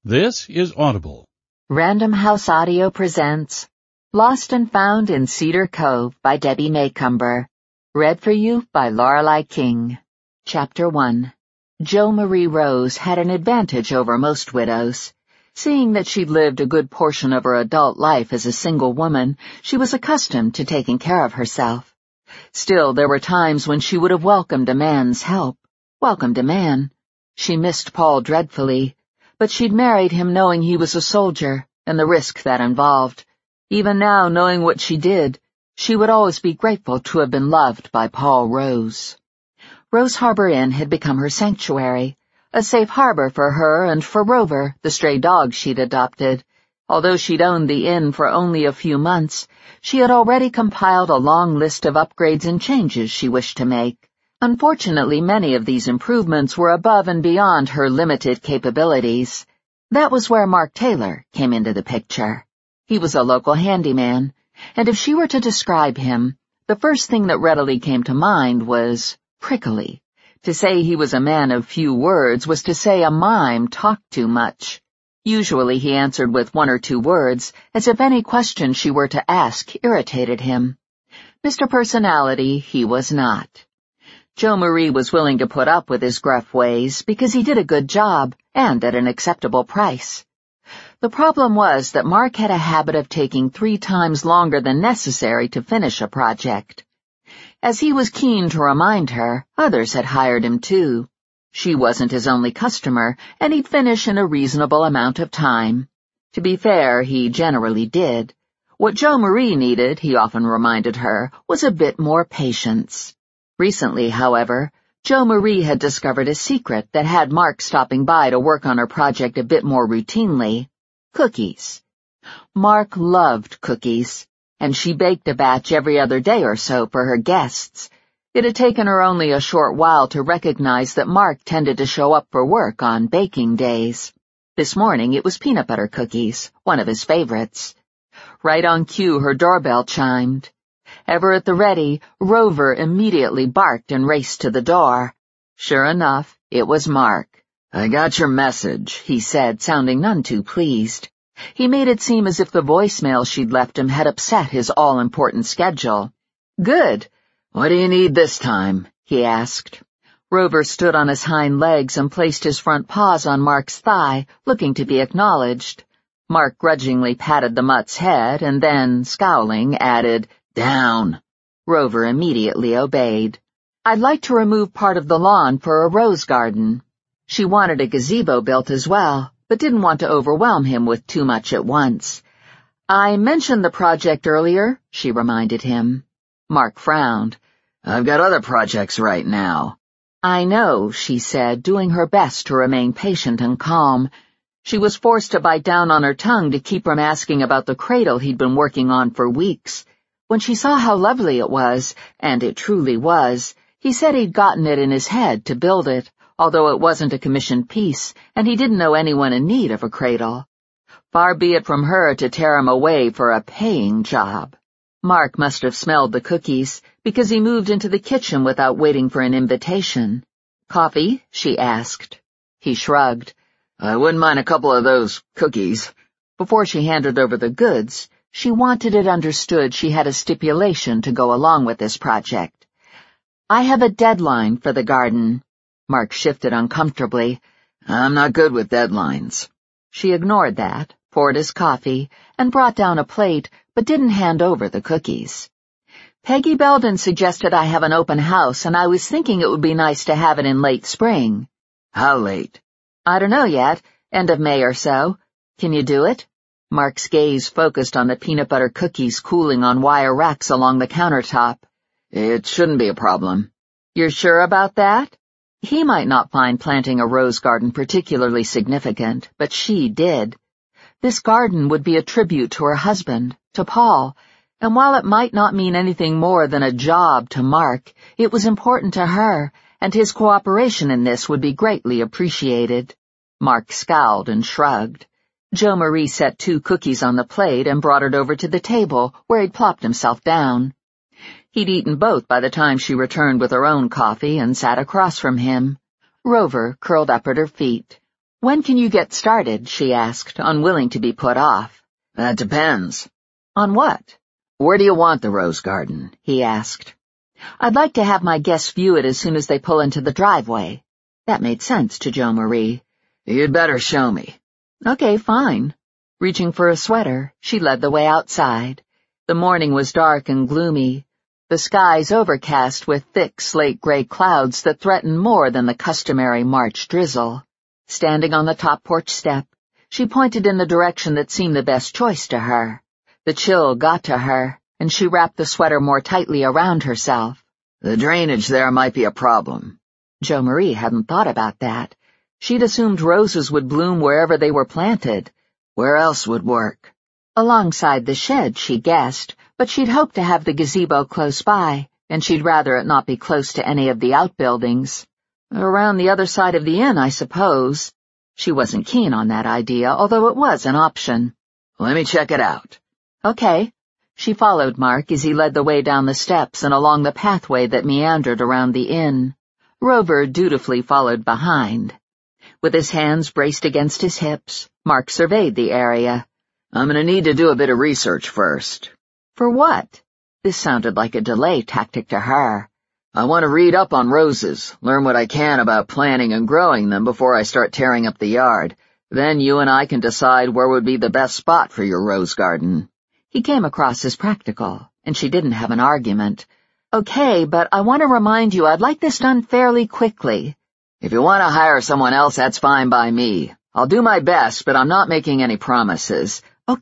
This is Audible. Random House Audio presents Lost and Found in Cedar Cove by Debbie Maycumber. Read for you by Lorelei King. Chapter 1. Jo Marie Rose had an advantage over most widows. Seeing that she'd lived a good portion of her adult life as a single woman, she was accustomed to taking care of herself. Still, there were times when she would have welcomed a man's help. Welcomed a man. She missed Paul dreadfully. But she'd married him knowing he was a soldier, and the risk that involved. Even now, knowing what she did, she would always be grateful to have been loved by Paul Rose. Rose Harbor Inn had become her sanctuary, a safe harbor for her and for Rover, the stray dog she'd adopted. Although she'd owned the inn for only a few months, she had already compiled a long list of upgrades and changes she wished to make. Unfortunately, many of these improvements were above and beyond her limited capabilities. That was where Mark Taylor came into the picture. He was a local handyman, and if she were to describe him, the first thing that readily came to mind was prickly. To say he was a man of few words was to say a mime talked too much. Usually he answered with one or two words, as if any question she were to ask irritated him. Mr. Personality, he was not. Jo Marie was willing to put up with his gruff ways because he did a good job and at an acceptable price. The problem was that Mark had a habit of taking 3 times longer than necessary to finish a project. As he was keen to remind her, others had hired him too. She wasn't his only customer, and he'd finish in a reasonable amount of time. To be fair, he generally did. What Jo Marie needed, he often reminded her, was a bit more patience. Recently, however, Jo Marie had discovered a secret that had Mark stopping by to work on her project a bit more routinely: cookies. Mark loved cookies, and she baked a batch every other day or so for her guests. It had taken her only a short while to recognize that Mark tended to show up for work on baking days. This morning it was peanut butter cookies, one of his favorites. Right on cue, her doorbell chimed. Ever at the ready, Rover immediately barked and raced to the door. Sure enough, it was Mark. "I got your message," he said, sounding none too pleased. He made it seem as if the voicemail she'd left him had upset his all-important schedule. "Good. What do you need this time?" he asked. Rover stood on his hind legs and placed his front paws on Mark's thigh, looking to be acknowledged. Mark grudgingly patted the mutt's head and then, scowling, added, "Down." Rover immediately obeyed. "I'd like to remove part of the lawn for a rose garden." She wanted a gazebo built as well, but didn't want to overwhelm him with too much at once. "I mentioned the project earlier," she reminded him. Mark frowned. "I've got other projects right now." "I know," she said, doing her best to remain patient and calm. She was forced to bite down on her tongue to keep from asking about the cradle he'd been working on for weeks. When she saw how lovely it was, and it truly was, he said he'd gotten it in his head to build it, although it wasn't a commissioned piece, and he didn't know anyone in need of a cradle. Far be it from her to tear him away for a paying job. Mark must have smelled the cookies, because he moved into the kitchen without waiting for an invitation. "Coffee?" she asked. He shrugged. "I wouldn't mind a couple of those cookies." Before she handed over the goods, she wanted it understood she had a stipulation to go along with this project. "I have a deadline for the garden." Mark shifted uncomfortably. "I'm not good with deadlines." She ignored that, poured his coffee, and brought down a plate, but didn't hand over the cookies. "Peggy Belden suggested I have an open house, and I was thinking it would be nice to have it in late spring." "How late?" "I don't know yet. End of May or so. Can you do it?" Mark's gaze focused on the peanut butter cookies cooling on wire racks along the countertop. "It shouldn't be a problem." "You're sure about that?" He might not find planting a rose garden particularly significant, but she did. This garden would be a tribute to her husband, to Paul, and while it might not mean anything more than a job to Mark, it was important to her, and his cooperation in this would be greatly appreciated. Mark scowled and shrugged. Jo Marie set 2 cookies on the plate and brought it over to the table, where he'd plopped himself down. He'd eaten both by the time she returned with her own coffee and sat across from him. Rover curled up at her feet. "When can you get started?" she asked, unwilling to be put off. "That depends." "On what?" "Where do you want the rose garden?" he asked. "I'd like to have my guests view it as soon as they pull into the driveway." That made sense to Jo Marie. "You'd better show me." "Okay, fine." Reaching for a sweater, she led the way outside. The morning was dark and gloomy. The skies overcast with thick slate-gray clouds that threatened more than the customary March drizzle. Standing on the top porch step, she pointed in the direction that seemed the best choice to her. The chill got to her, and she wrapped the sweater more tightly around herself. "The drainage there might be a problem." Jo Marie hadn't thought about that. She'd assumed roses would bloom wherever they were planted. "Where else would work?" Alongside the shed, she guessed, but she'd hoped to have the gazebo close by, and she'd rather it not be close to any of the outbuildings. "Around the other side of the inn, I suppose." She wasn't keen on that idea, although it was an option. "Let me check it out." "Okay." She followed Mark as he led the way down the steps and along the pathway that meandered around the inn. Rover dutifully followed behind. With his hands braced against his hips, Mark surveyed the area. "I'm going to need to do a bit of research first." "For what?" This sounded like a delay tactic to her. "I want to read up on roses, learn what I can about planting and growing them before I start tearing up the yard. Then you and I can decide where would be the best spot for your rose garden." He came across as practical, and she didn't have an argument. "Okay, but I want to remind you I'd like this done fairly quickly." "If you want to hire someone else, that's fine by me. I'll do my best, but I'm not making any promises."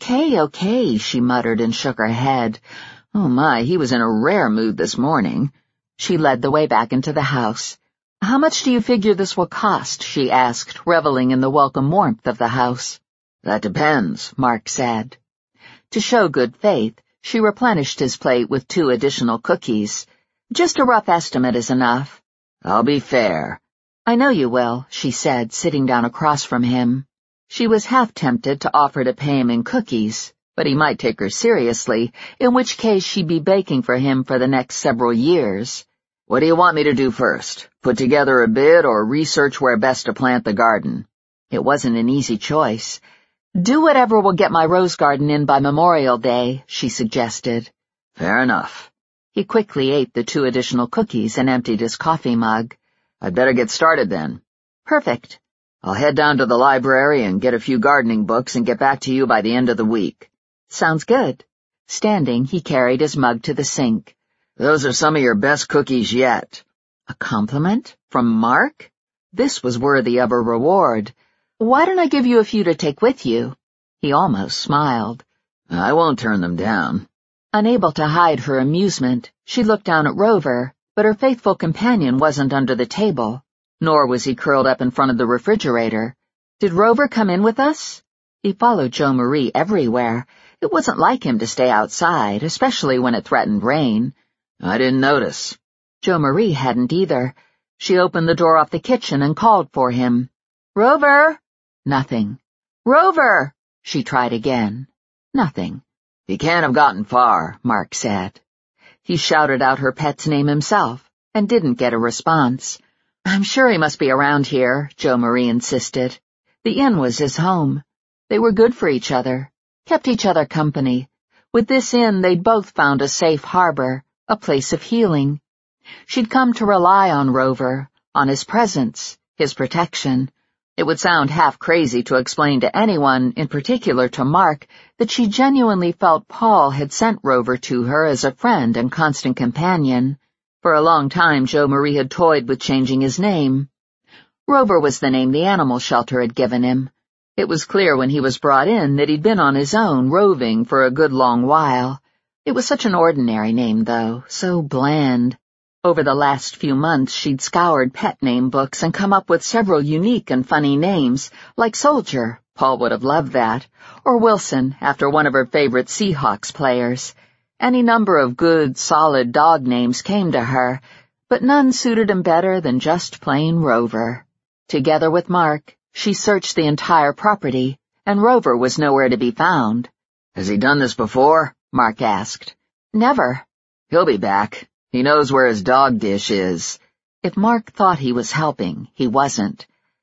Okay, she muttered and shook her head. Oh my, he was in a rare mood this morning. She led the way back into the house. "How much do you figure this will cost?" she asked, reveling in the welcome warmth of the house. "That depends," Mark said. To show good faith, she replenished his plate with 2 additional cookies. "Just a rough estimate is enough." "I'll be fair." "I know you will," she said, sitting down across from him. She was half tempted to offer to pay him in cookies, but he might take her seriously, in which case she'd be baking for him for the next several years. "What do you want me to do first? Put together a bid or research where best to plant the garden?" It wasn't an easy choice. "Do whatever will get my rose garden in by Memorial Day," she suggested. "Fair enough." He quickly ate the 2 additional cookies and emptied his coffee mug. "I'd better get started then." "Perfect." "I'll head down to the library and get a few gardening books and get back to you by the end of the week." "Sounds good." Standing, he carried his mug to the sink. "Those are some of your best cookies yet." A compliment? From Mark? This was worthy of a reward. "Why don't I give you a few to take with you?" He almost smiled. "I won't turn them down." Unable to hide her amusement, she looked down at Rover, but her faithful companion wasn't under the table, nor was he curled up in front of the refrigerator. Did Rover come in with us? He followed Jo Marie everywhere. It wasn't like him to stay outside, especially when it threatened rain. "I didn't notice." Jo Marie hadn't either. She opened the door off the kitchen and called for him. "Rover!" Nothing. "Rover!" She tried again. Nothing. "He can't have gotten far," Mark said. He shouted out her pet's name himself, and didn't get a response. "I'm sure he must be around here," Jo Marie insisted. The inn was his home. They were good for each other, kept each other company. With this inn, they'd both found a safe harbor, a place of healing. She'd come to rely on Rover, on his presence, his protection. It would sound half crazy to explain to anyone, in particular to Mark, that she genuinely felt Paul had sent Rover to her as a friend and constant companion. For a long time, Jo Marie had toyed with changing his name. Rover was the name the animal shelter had given him. It was clear when he was brought in that he'd been on his own, roving for a good long while. It was such an ordinary name, though, so bland. Over the last few months, she'd scoured pet name books and come up with several unique and funny names, like Soldier, Paul would have loved that, or Wilson, after one of her favorite Seahawks players. Any number of good, solid dog names came to her, but none suited him better than just plain Rover. Together with Mark, she searched the entire property, and Rover was nowhere to be found. "Has he done this before?" Mark asked. "Never." "He'll be back. He knows where his dog dish is." If Mark thought he was helping, he wasn't.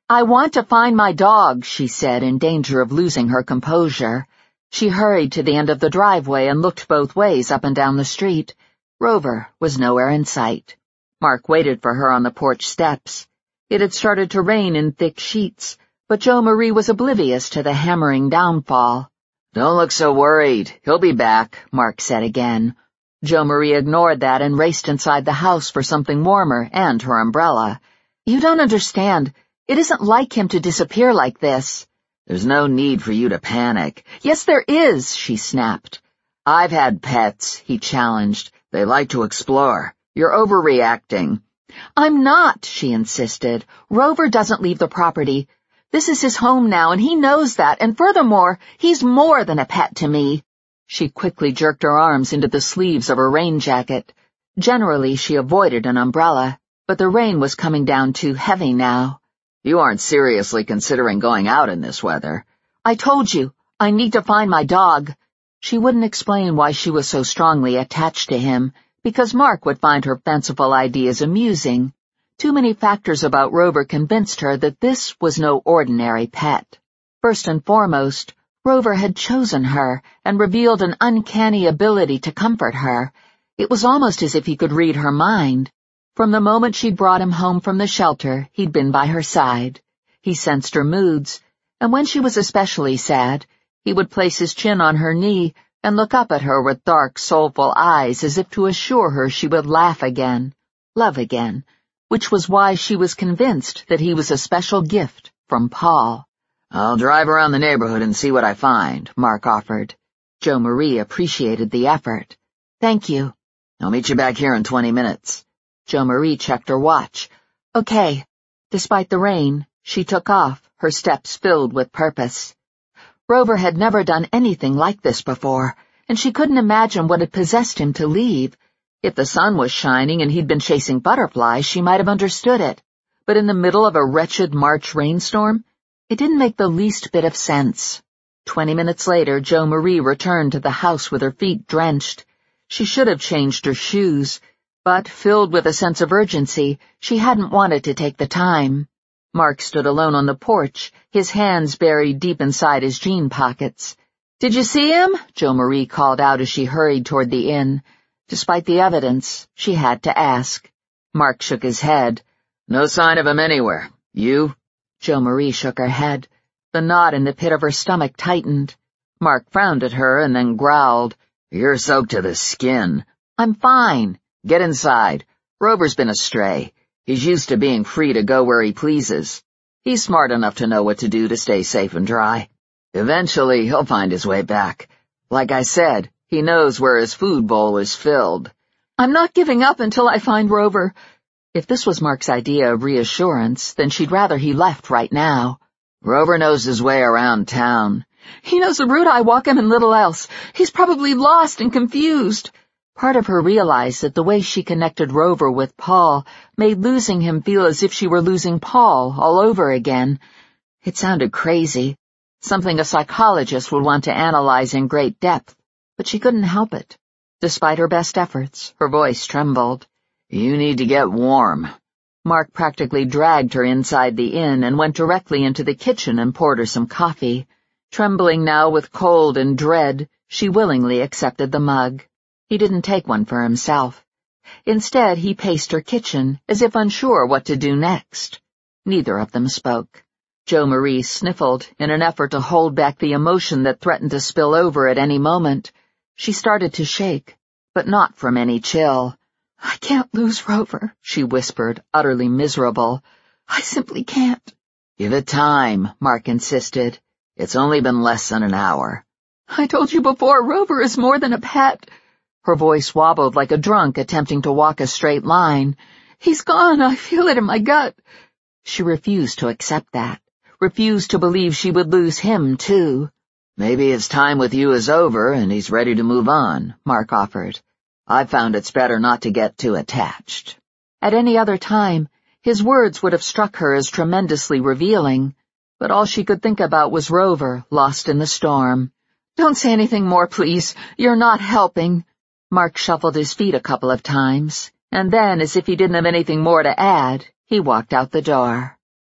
"I want to find my dog," she said, in danger of losing her composure. She hurried to the end of the driveway and looked both ways up and down the street. Rover was nowhere in sight. Mark waited for her on the porch steps. It had started to rain in thick sheets, but Jo Marie was oblivious to the hammering downfall. "Don't look so worried. He'll be back," Mark said again. Jo Marie ignored that and raced inside the house for something warmer and her umbrella. "You don't understand. It isn't like him to disappear like this." "There's no need for you to panic." "Yes, there is," she snapped. "I've had pets," he challenged. "They like to explore. You're overreacting." "I'm not," she insisted. "Rover doesn't leave the property. This is his home now, and he knows that, and furthermore, he's more than a pet to me." She quickly jerked her arms into the sleeves of her rain jacket. Generally, she avoided an umbrella, but the rain was coming down too heavy now. "You aren't seriously considering going out in this weather." "I told you, I need to find my dog." She wouldn't explain why she was so strongly attached to him, because Mark would find her fanciful ideas amusing. Too many factors about Rover convinced her that this was no ordinary pet. First and foremost, Rover had chosen her and revealed an uncanny ability to comfort her. It was almost as if he could read her mind. From the moment she'd brought him home from the shelter, he'd been by her side. He sensed her moods, and when she was especially sad, he would place his chin on her knee and look up at her with dark, soulful eyes as if to assure her she would laugh again, love again, which was why she was convinced that he was a special gift from Paul. "I'll drive around the neighborhood and see what I find," Mark offered. Jo Marie appreciated the effort. "Thank you." "I'll meet you back here in 20 minutes. Jo Marie checked her watch. "Okay." Despite the rain, she took off, her steps filled with purpose. Rover had never done anything like this before, and she couldn't imagine what had possessed him to leave. If the sun was shining and he'd been chasing butterflies, she might have understood it. But in the middle of a wretched March rainstorm, it didn't make the least bit of sense. 20 minutes later, Jo Marie returned to the house with her feet drenched. She should have changed her shoes, but, filled with a sense of urgency, she hadn't wanted to take the time. Mark stood alone on the porch, his hands buried deep inside his jean pockets. "Did you see him?" Jo Marie called out as she hurried toward the inn. Despite the evidence, she had to ask. Mark shook his head. "No sign of him anywhere. You?" Jo Marie shook her head. The knot in the pit of her stomach tightened. Mark frowned at her and then growled. "You're soaked to the skin." "I'm fine." "Get inside. Rover's been astray. He's used to being free to go where he pleases. He's smart enough to know what to do to stay safe and dry. Eventually, he'll find his way back. Like I said, he knows where his food bowl is filled." "I'm not giving up until I find Rover." If this was Mark's idea of reassurance, then she'd rather he left right now. "Rover knows his way around town." "He knows the route I walk and little else. He's probably lost and confused." Part of her realized that the way she connected Rover with Paul made losing him feel as if she were losing Paul all over again. It sounded crazy, something a psychologist would want to analyze in great depth, but she couldn't help it. Despite her best efforts, her voice trembled. "You need to get warm." Mark practically dragged her inside the inn and went directly into the kitchen and poured her some coffee. Trembling now with cold and dread, she willingly accepted the mug. He didn't take one for himself. Instead, he paced her kitchen, as if unsure what to do next. Neither of them spoke. Jo Marie sniffled in an effort to hold back the emotion that threatened to spill over at any moment. She started to shake, but not from any chill. "I can't lose Rover," she whispered, utterly miserable. "I simply can't." "Give it time," Mark insisted. "It's only been less than an hour." "I told you before, Rover is more than a pet." Her voice wobbled like a drunk attempting to walk a straight line. "He's gone, I feel it in my gut." She refused to accept that, refused to believe she would lose him, too. "Maybe his time with you is over and he's ready to move on," Mark offered. "I've found it's better not to get too attached." At any other time, his words would have struck her as tremendously revealing, but all she could think about was Rover, lost in the storm. "Don't say anything more, please. You're not helping." Mark shuffled his feet a couple of times, and then, as if he didn't have anything more to add, he walked out the door.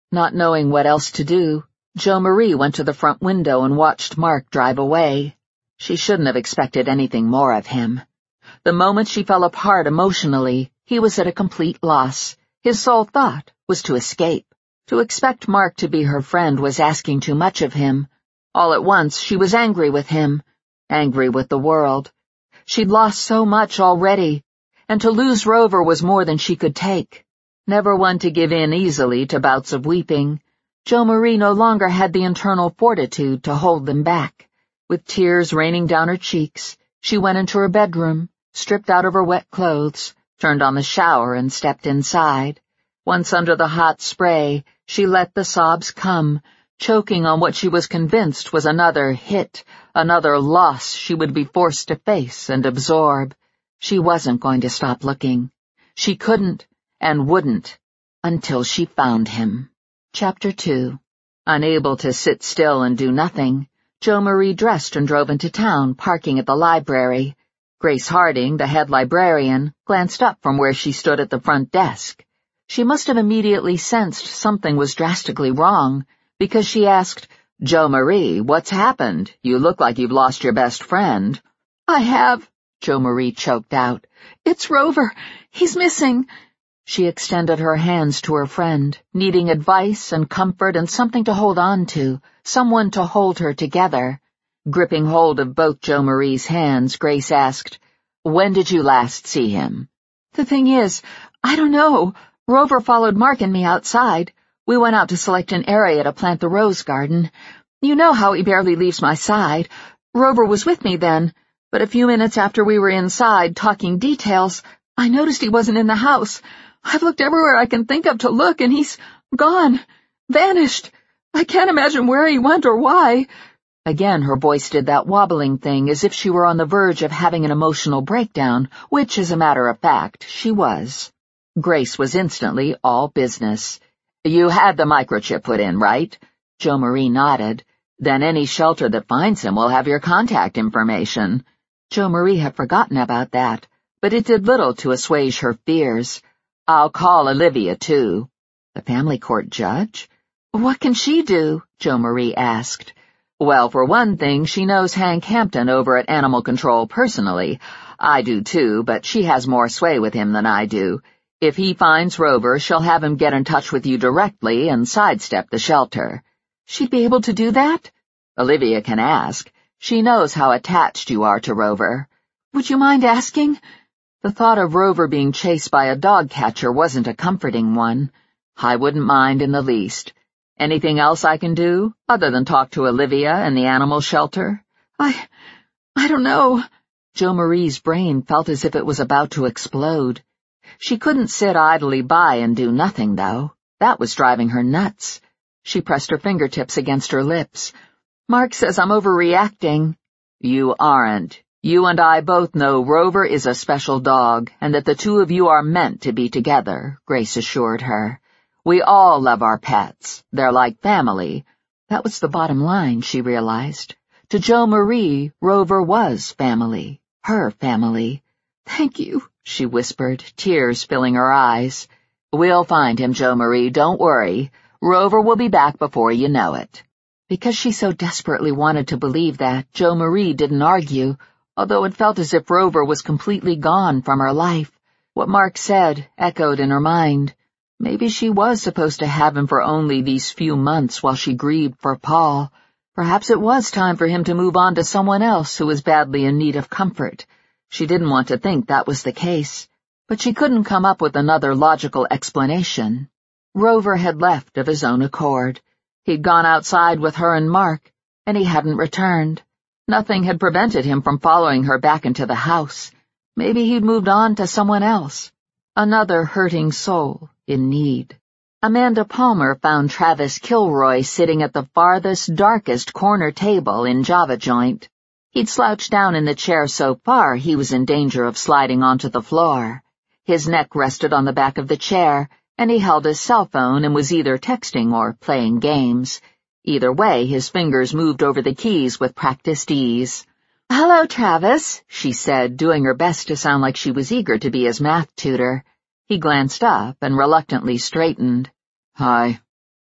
Not knowing what else to do, Jo Marie went to the front window and watched Mark drive away. She shouldn't have expected anything more of him. The moment she fell apart emotionally, he was at a complete loss. His sole thought was to escape. To expect Mark to be her friend was asking too much of him. All at once, she was angry with him, angry with the world. She'd lost so much already, and to lose Rover was more than she could take. Never one to give in easily to bouts of weeping, Jo Marie no longer had the internal fortitude to hold them back. With tears raining down her cheeks, she went into her bedroom, stripped out of her wet clothes, turned on the shower and stepped inside. Once under the hot spray, she let the sobs come, choking on what she was convinced was another hit, another loss she would be forced to face and absorb. She wasn't going to stop looking. She couldn't and wouldn't until she found him. Chapter 2. Unable to sit still and do nothing, Jo Marie dressed and drove into town, parking at the library. Grace Harding, the head librarian, glanced up from where she stood at the front desk. She must have immediately sensed something was drastically wrong, because she asked, "Jo Marie, what's happened? You look like you've lost your best friend." "I have," Jo Marie choked out. "It's Rover. He's missing." She extended her hands to her friend, needing advice and comfort and something to hold on to, someone to hold her together. Gripping hold of both Jo Marie's hands, Grace asked, "When did you last see him?" "The thing is, I don't know. Rover followed Mark and me outside. We went out to select an area to plant the rose garden. You know how he barely leaves my side. Rover was with me then, but a few minutes after we were inside talking details, I noticed he wasn't in the house. I've looked everywhere I can think of to look, and he's gone. Vanished. I can't imagine where he went or why." Again her voice did that wobbling thing as if she were on the verge of having an emotional breakdown, which, as a matter of fact, she was. Grace was instantly all business. "You had the microchip put in, right?" Jo Marie nodded. "Then any shelter that finds him will have your contact information." Jo Marie had forgotten about that, but it did little to assuage her fears. "I'll call Olivia, too." "The family court judge?" "What can she do?" Jo Marie asked. "Well, for one thing, she knows Hank Hampton over at Animal Control personally. I do, too, but she has more sway with him than I do. If he finds Rover, she'll have him get in touch with you directly and sidestep the shelter." "She'd be able to do that?" "Olivia can ask. She knows how attached you are to Rover." "Would you mind asking?" The thought of Rover being chased by a dog catcher wasn't a comforting one. "I wouldn't mind in the least. Anything else I can do, other than talk to Olivia and the animal shelter?" I don't know." Jo Marie's brain felt as if it was about to explode. She couldn't sit idly by and do nothing, though. That was driving her nuts. She pressed her fingertips against her lips. "Mark says I'm overreacting." "You aren't. You and I both know Rover is a special dog, and that the two of you are meant to be together," Grace assured her. "We all love our pets. They're like family." That was the bottom line, she realized. To Jo Marie, Rover was family. Her family. "Thank you," she whispered, tears filling her eyes. "We'll find him, Jo Marie, don't worry. Rover will be back before you know it." Because she so desperately wanted to believe that, Jo Marie didn't argue, although it felt as if Rover was completely gone from her life. What Mark said echoed in her mind. Maybe she was supposed to have him for only these few months while she grieved for Paul. Perhaps it was time for him to move on to someone else who was badly in need of comfort. She didn't want to think that was the case, but she couldn't come up with another logical explanation. Rover had left of his own accord. He'd gone outside with her and Mark, and he hadn't returned. Nothing had prevented him from following her back into the house. Maybe he'd moved on to someone else. Another hurting soul in need. Amanda Palmer found Travis Kilroy sitting at the farthest, darkest corner table in Java Joint. He'd slouched down in the chair so far he was in danger of sliding onto the floor. His neck rested on the back of the chair, and he held his cell phone and was either texting or playing games. Either way, his fingers moved over the keys with practiced ease. "Hello, Travis," she said, doing her best to sound like she was eager to be his math tutor. He glanced up and reluctantly straightened. "Hi."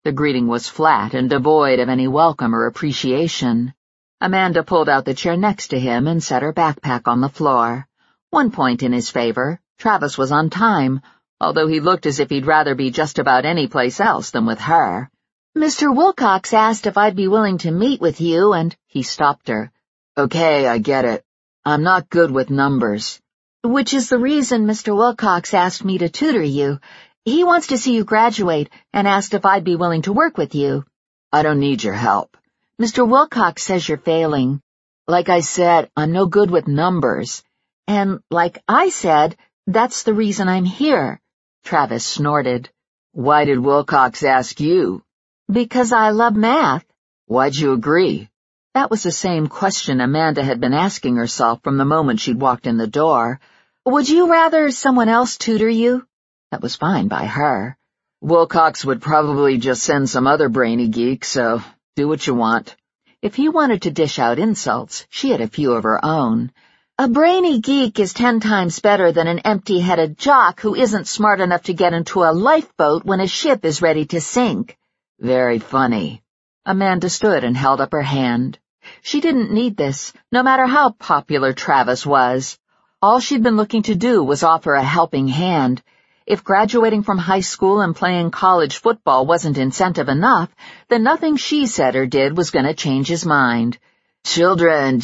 The greeting was flat and devoid of any welcome or appreciation. Amanda pulled out the chair next to him and set her backpack on the floor. One point in his favor, Travis was on time, although he looked as if he'd rather be just about any place else than with her. "Mr. Wilcox asked if I'd be willing to meet with you, and—" He stopped her. "Okay, I get it. I'm not good with numbers." "Which is the reason Mr. Wilcox asked me to tutor you. He wants to see you graduate and asked if I'd be willing to work with you." "I don't need your help." "Mr. Wilcox says you're failing." "Like I said, I'm no good with numbers." "And like I said, that's the reason I'm here." Travis snorted. "Why did Wilcox ask you?" "Because I love math." "Why'd you agree?" That was the same question Amanda had been asking herself from the moment she'd walked in the door. "Would you rather someone else tutor you?" That was fine by her. "Wilcox would probably just send some other brainy geek, so do what you want." If he wanted to dish out insults, she had a few of her own. "A brainy geek is 10 times better than an empty-headed jock who isn't smart enough to get into a lifeboat when a ship is ready to sink." "Very funny." Amanda stood and held up her hand. She didn't need this, no matter how popular Travis was. All she'd been looking to do was offer a helping hand. If graduating from high school and playing college football wasn't incentive enough, then nothing she said or did was going to change his mind. Children!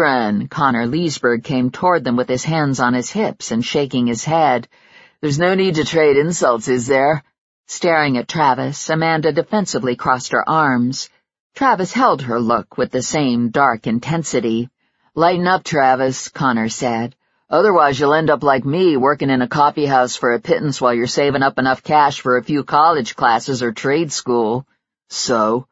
Connor Leesburg came toward them with his hands on his hips and shaking his head. "There's no need to trade insults, is there?" Staring at Travis, Amanda defensively crossed her arms. Travis held her look with the same dark intensity. "Lighten up, Travis," Connor said. "Otherwise you'll end up like me, working in a coffeehouse for a pittance while you're saving up enough cash for a few college classes or trade school." So,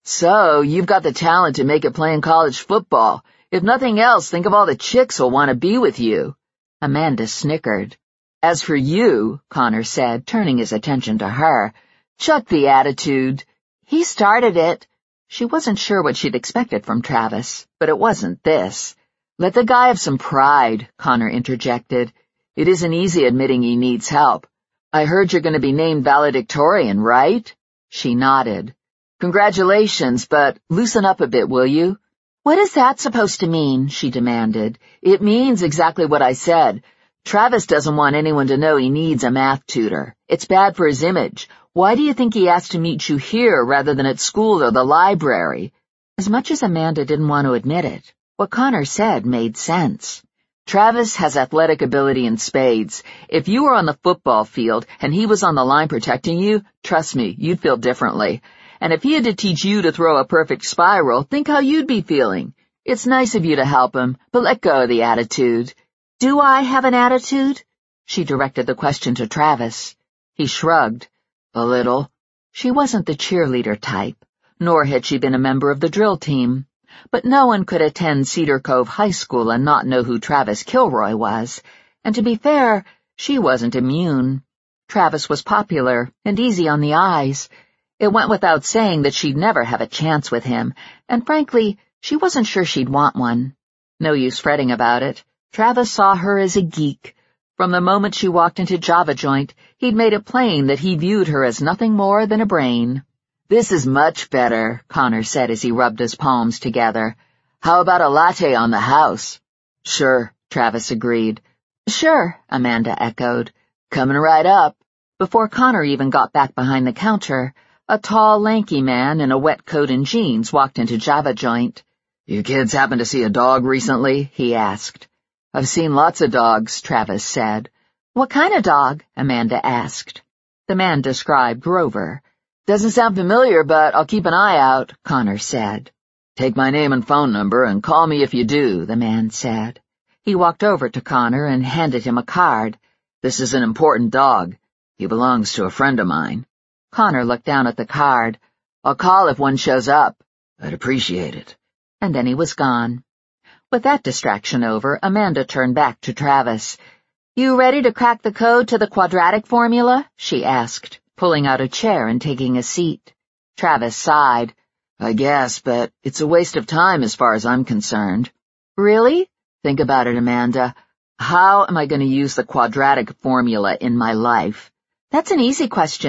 you've got the talent to make it playing college football. If nothing else, think of all the chicks who'll want to be with you." Amanda snickered. "As for you," Connor said, turning his attention to her, "chuck the attitude." "He started it." She wasn't sure what she'd expected from Travis, but it wasn't this. "Let the guy have some pride," Connor interjected. "It isn't easy admitting he needs help. I heard you're going to be named valedictorian, right?" She nodded. "Congratulations, but loosen up a bit, will you?" "What is that supposed to mean?" she demanded. "It means exactly what I said. Travis doesn't want anyone to know he needs a math tutor. It's bad for his image. Why do you think he asked to meet you here rather than at school or the library?" As much as Amanda didn't want to admit it, what Connor said made sense. "Travis has athletic ability in spades. If you were on the football field and he was on the line protecting you, trust me, you'd feel differently. And if he had to teach you to throw a perfect spiral, think how you'd be feeling. It's nice of you to help him, but let go of the attitude." "Do I have an attitude?" She directed the question to Travis. He shrugged. "A little." She wasn't the cheerleader type, nor had she been a member of the drill team. But no one could attend Cedar Cove High School and not know who Travis Kilroy was, and to be fair, she wasn't immune. Travis was popular and easy on the eyes. It went without saying that she'd never have a chance with him, and frankly, she wasn't sure she'd want one. No use fretting about it. Travis saw her as a geek. From the moment she walked into Java Joint, he'd made it plain that he viewed her as nothing more than a brain. "This is much better," Connor said as he rubbed his palms together. "How about a latte on the house?" "Sure," Travis agreed. "Sure," Amanda echoed. "Coming right up." Before Connor even got back behind the counter, a tall, lanky man in a wet coat and jeans walked into Java Joint. "You kids happen to see a dog recently?" he asked. "I've seen lots of dogs," Travis said. "What kind of dog?" Amanda asked. The man described Rover. "Doesn't sound familiar, but I'll keep an eye out," Connor said. "Take my name and phone number and call me if you do," the man said. He walked over to Connor and handed him a card. "This is an important dog. He belongs to a friend of mine." Connor looked down at the card. "I'll call if one shows up. I'd appreciate it." And then he was gone. With that distraction over, Amanda turned back to Travis. "You ready to crack the code to the quadratic formula?" she asked, pulling out a chair and taking a seat. Travis sighed. "I guess, but it's a waste of time as far as I'm concerned." "Really?" "Think about it, Amanda. How am I going to use the quadratic formula in my life?" "That's an easy question.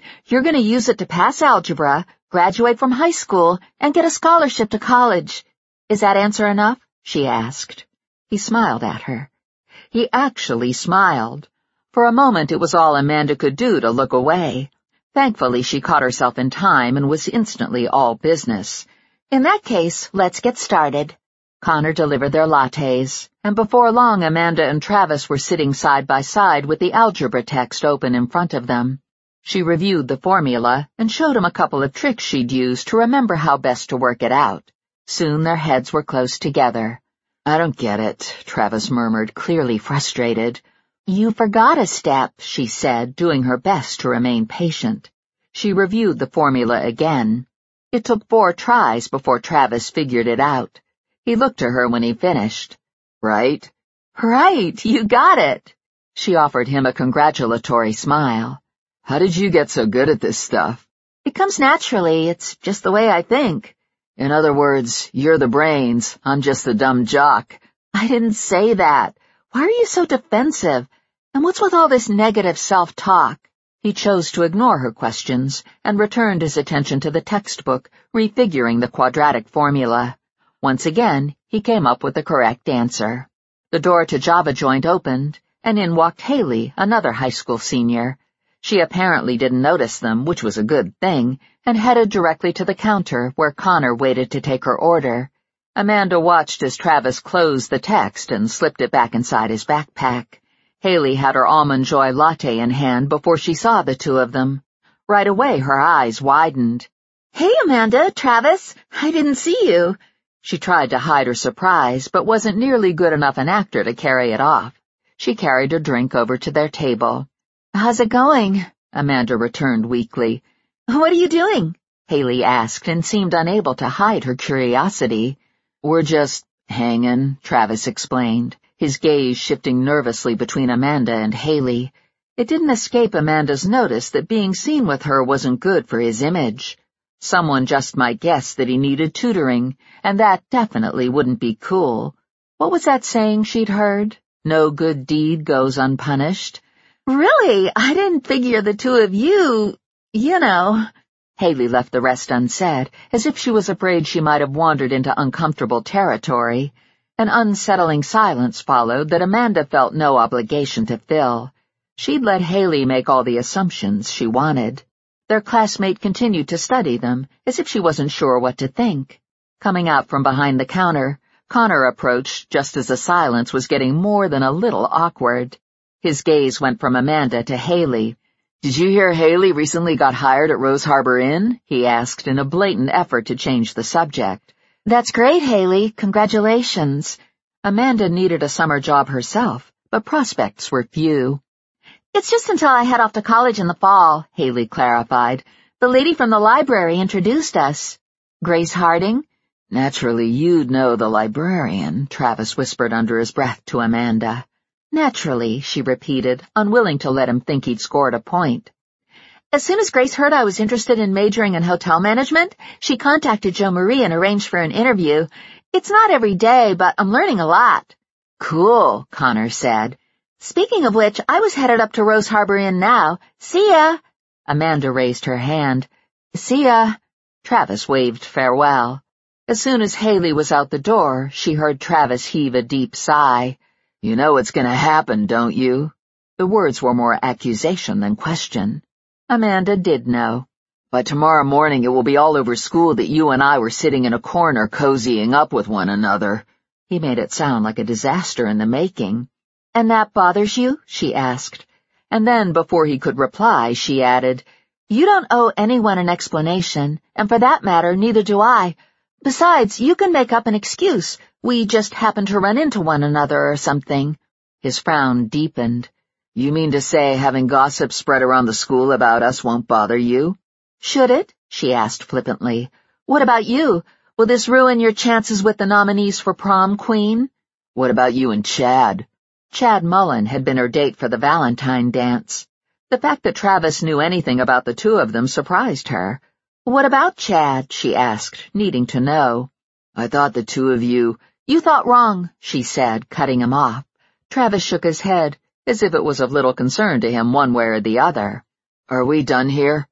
You're going to use it to pass algebra, graduate from high school, and get a scholarship to college. Is that answer enough? She asked. He smiled at her. He actually smiled. For a moment it was all Amanda could do to look away. Thankfully she caught herself in time and was instantly all business. In that case, let's get started. Connor delivered their lattes, and before long Amanda and Travis were sitting side by side with the algebra text open in front of them. She reviewed the formula and showed him a couple of tricks she'd used to remember how best to work it out. Soon their heads were close together. I don't get it, Travis murmured, clearly frustrated. You forgot a step, she said, doing her best to remain patient. She reviewed the formula again. It took 4 tries before Travis figured it out. He looked at her when he finished. Right? Right, you got it. She offered him a congratulatory smile. How did you get so good at this stuff? It comes naturally, it's just the way I think. In other words, you're the brains, I'm just the dumb jock. I didn't say that. Why are you so defensive? And what's with all this negative self-talk? He chose to ignore her questions and returned his attention to the textbook, refiguring the quadratic formula. Once again, he came up with the correct answer. The door to Java Joint opened, and in walked Haley, another high school senior. She apparently didn't notice them, which was a good thing, and headed directly to the counter where Connor waited to take her order. Amanda watched as Travis closed the text and slipped it back inside his backpack. Haley had her Almond Joy latte in hand before she saw the two of them. Right away her eyes widened. "Hey, Amanda, Travis, I didn't see you." She tried to hide her surprise, but wasn't nearly good enough an actor to carry it off. She carried her drink over to their table. "How's it going?" Amanda returned weakly. "What are you doing?" Haley asked and seemed unable to hide her curiosity. "We're just hanging," Travis explained, his gaze shifting nervously between Amanda and Haley. It didn't escape Amanda's notice that being seen with her wasn't good for his image. Someone just might guess that he needed tutoring, and that definitely wouldn't be cool. What was that saying she'd heard? No good deed goes unpunished. "Really, I didn't figure the two of you, you know." Haley left the rest unsaid, as if she was afraid she might have wandered into uncomfortable territory. An unsettling silence followed that Amanda felt no obligation to fill. She'd let Haley make all the assumptions she wanted. Their classmate continued to study them, as if she wasn't sure what to think. Coming out from behind the counter, Connor approached just as the silence was getting more than a little awkward. His gaze went from Amanda to Haley. "Did you hear Haley recently got hired at Rose Harbor Inn?" he asked in a blatant effort to change the subject. "That's great, Haley. Congratulations." Amanda needed a summer job herself, but prospects were few. "It's just until I head off to college in the fall," Haley clarified. "The lady from the library introduced us." "Grace Harding?" "Naturally, you'd know the librarian," Travis whispered under his breath to Amanda. "Naturally," she repeated, unwilling to let him think he'd scored a point. "As soon as Grace heard I was interested in majoring in hotel management, she contacted Jo Marie and arranged for an interview. It's not every day, but I'm learning a lot." "Cool," Connor said. "Speaking of which, I was headed up to Rose Harbor Inn now. See ya." Amanda raised her hand. "See ya." Travis waved farewell. As soon as Haley was out the door, she heard Travis heave a deep sigh. "You know what's going to happen, don't you?" The words were more accusation than question. Amanda did know. "By tomorrow morning it will be all over school that you and I were sitting in a corner cozying up with one another." He made it sound like a disaster in the making. "And that bothers you?" she asked. And then, before he could reply, she added, "You don't owe anyone an explanation, and for that matter, neither do I. Besides, you can make up an excuse. We just happened to run into one another or something." His frown deepened. "You mean to say having gossip spread around the school about us won't bother you?" "Should it?" she asked flippantly. "What about you? Will this ruin your chances with the nominees for prom queen?" "What about you and Chad?" Chad Mullen had been her date for the Valentine dance. The fact that Travis knew anything about the two of them surprised her. "What about Chad?" she asked, needing to know. "I thought the two of you—" "You thought wrong," she said, cutting him off. Travis shook his head, as if it was of little concern to him one way or the other. "Are we done here?"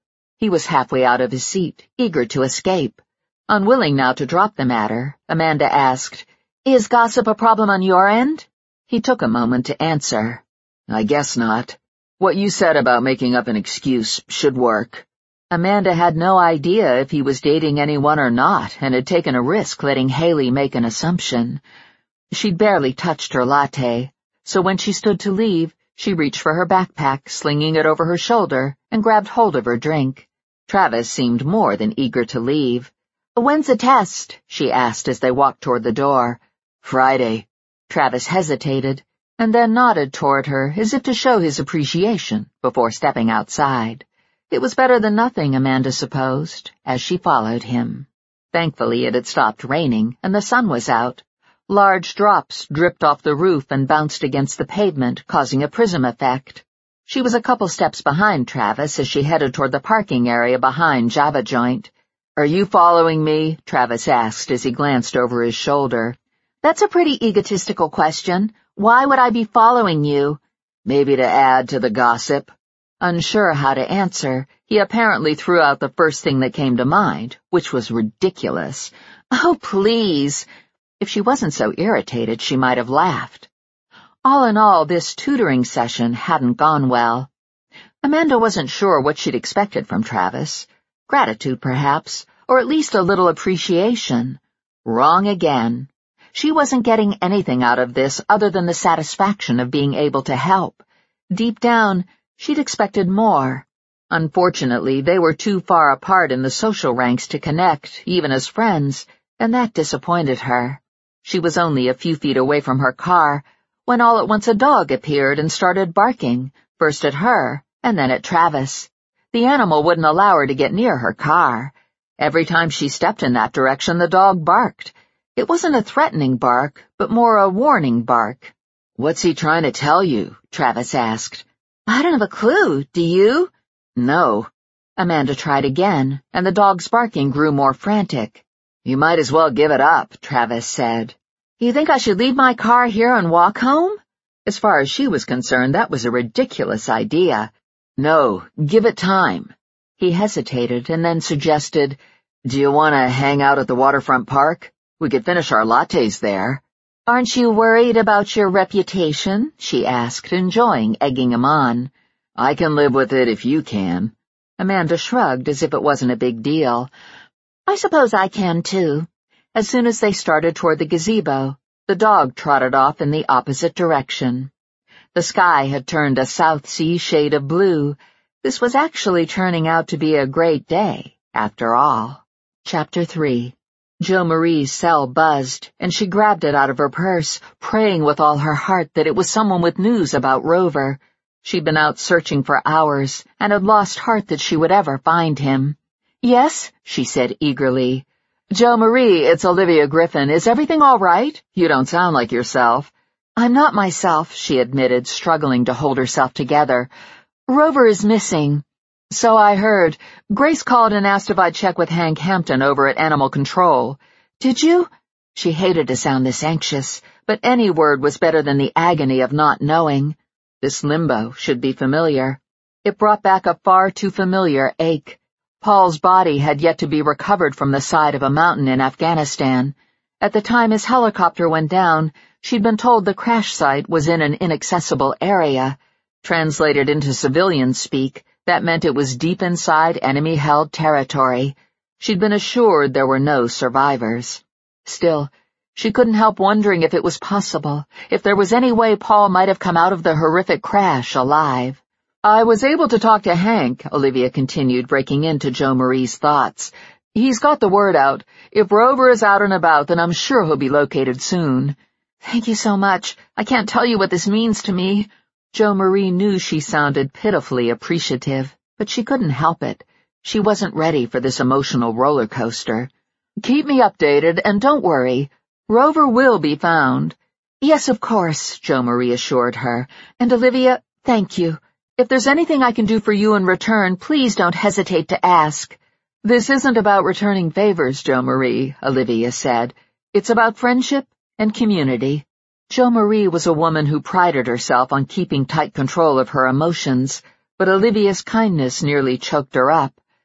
He was halfway out of his seat, eager to escape. Unwilling now to drop the matter, Amanda asked, "Is gossip a problem on your end?" He took a moment to answer. "I guess not. What you said about making up an excuse should work." Amanda had no idea if he was dating anyone or not and had taken a risk letting Haley make an assumption. She'd barely touched her latte, so when she stood to leave, she reached for her backpack, slinging it over her shoulder, and grabbed hold of her drink. Travis seemed more than eager to leave. "When's the test?" she asked as they walked toward the door. "Friday." Travis hesitated, and then nodded toward her as if to show his appreciation before stepping outside. It was better than nothing, Amanda supposed, as she followed him. Thankfully it had stopped raining, and the sun was out. Large drops dripped off the roof and bounced against the pavement, causing a prism effect. She was a couple steps behind Travis as she headed toward the parking area behind Java Joint. "Are you following me?" Travis asked as he glanced over his shoulder. "That's a pretty egotistical question. Why would I be following you?" "Maybe to add to the gossip." Unsure how to answer, he apparently threw out the first thing that came to mind, which was ridiculous. "Oh, please." If she wasn't so irritated, she might have laughed. All in all, this tutoring session hadn't gone well. Amanda wasn't sure what she'd expected from Travis. Gratitude, perhaps, or at least a little appreciation. Wrong again. She wasn't getting anything out of this other than the satisfaction of being able to help. Deep down, she'd expected more. Unfortunately, they were too far apart in the social ranks to connect, even as friends, and that disappointed her. She was only a few feet away from her car when all at once a dog appeared and started barking, first at her and then at Travis. The animal wouldn't allow her to get near her car. Every time she stepped in that direction, the dog barked. It wasn't a threatening bark, but more a warning bark. "What's he trying to tell you?" Travis asked. "I don't have a clue. Do you?" "No." Amanda tried again, and the dog's barking grew more frantic. "You might as well give it up," Travis said. "You think I should leave my car here and walk home?" As far as she was concerned, that was a ridiculous idea. "No, give it time." He hesitated and then suggested, "Do you want to hang out at the waterfront park? We could finish our lattes there." "Aren't you worried about your reputation?" she asked, enjoying egging him on. "I can live with it if you can." Amanda shrugged as if it wasn't a big deal. "I suppose I can, too." As soon as they started toward the gazebo, the dog trotted off in the opposite direction. The sky had turned a South Sea shade of blue. This was actually turning out to be a great day, after all. Chapter 3. Jo Marie's cell buzzed, and she grabbed it out of her purse, praying with all her heart that it was someone with news about Rover. She'd been out searching for hours, and had lost heart that she would ever find him. "Yes," she said eagerly. "Jo Marie, it's Olivia Griffin. Is everything all right? You don't sound like yourself." "I'm not myself," she admitted, struggling to hold herself together. "Rover is missing." "So I heard. Grace called and asked if I'd check with Hank Hampton over at Animal Control." "Did you?" She hated to sound this anxious, but any word was better than the agony of not knowing. This limbo should be familiar. It brought back a far too familiar ache. Paul's body had yet to be recovered from the side of a mountain in Afghanistan. At the time his helicopter went down, she'd been told the crash site was in an inaccessible area. Translated into civilian speak, that meant it was deep inside enemy-held territory. She'd been assured there were no survivors. Still, she couldn't help wondering if it was possible, if there was any way Paul might have come out of the horrific crash alive. "I was able to talk to Hank," Olivia continued, breaking into Jo Marie's thoughts. "He's got the word out. If Rover is out and about, then I'm sure he'll be located soon." "Thank you so much. I can't tell you what this means to me." Jo Marie knew she sounded pitifully appreciative, but she couldn't help it. She wasn't ready for this emotional roller coaster. "Keep me updated, and don't worry. Rover will be found." "Yes, of course," Jo Marie assured her. "And Olivia, thank you. If there's anything I can do for you in return, please don't hesitate to ask." "This isn't about returning favors, Jo Marie," Olivia said. "It's about friendship and community." Jo Marie was a woman who prided herself on keeping tight control of her emotions, but Olivia's kindness nearly choked her up.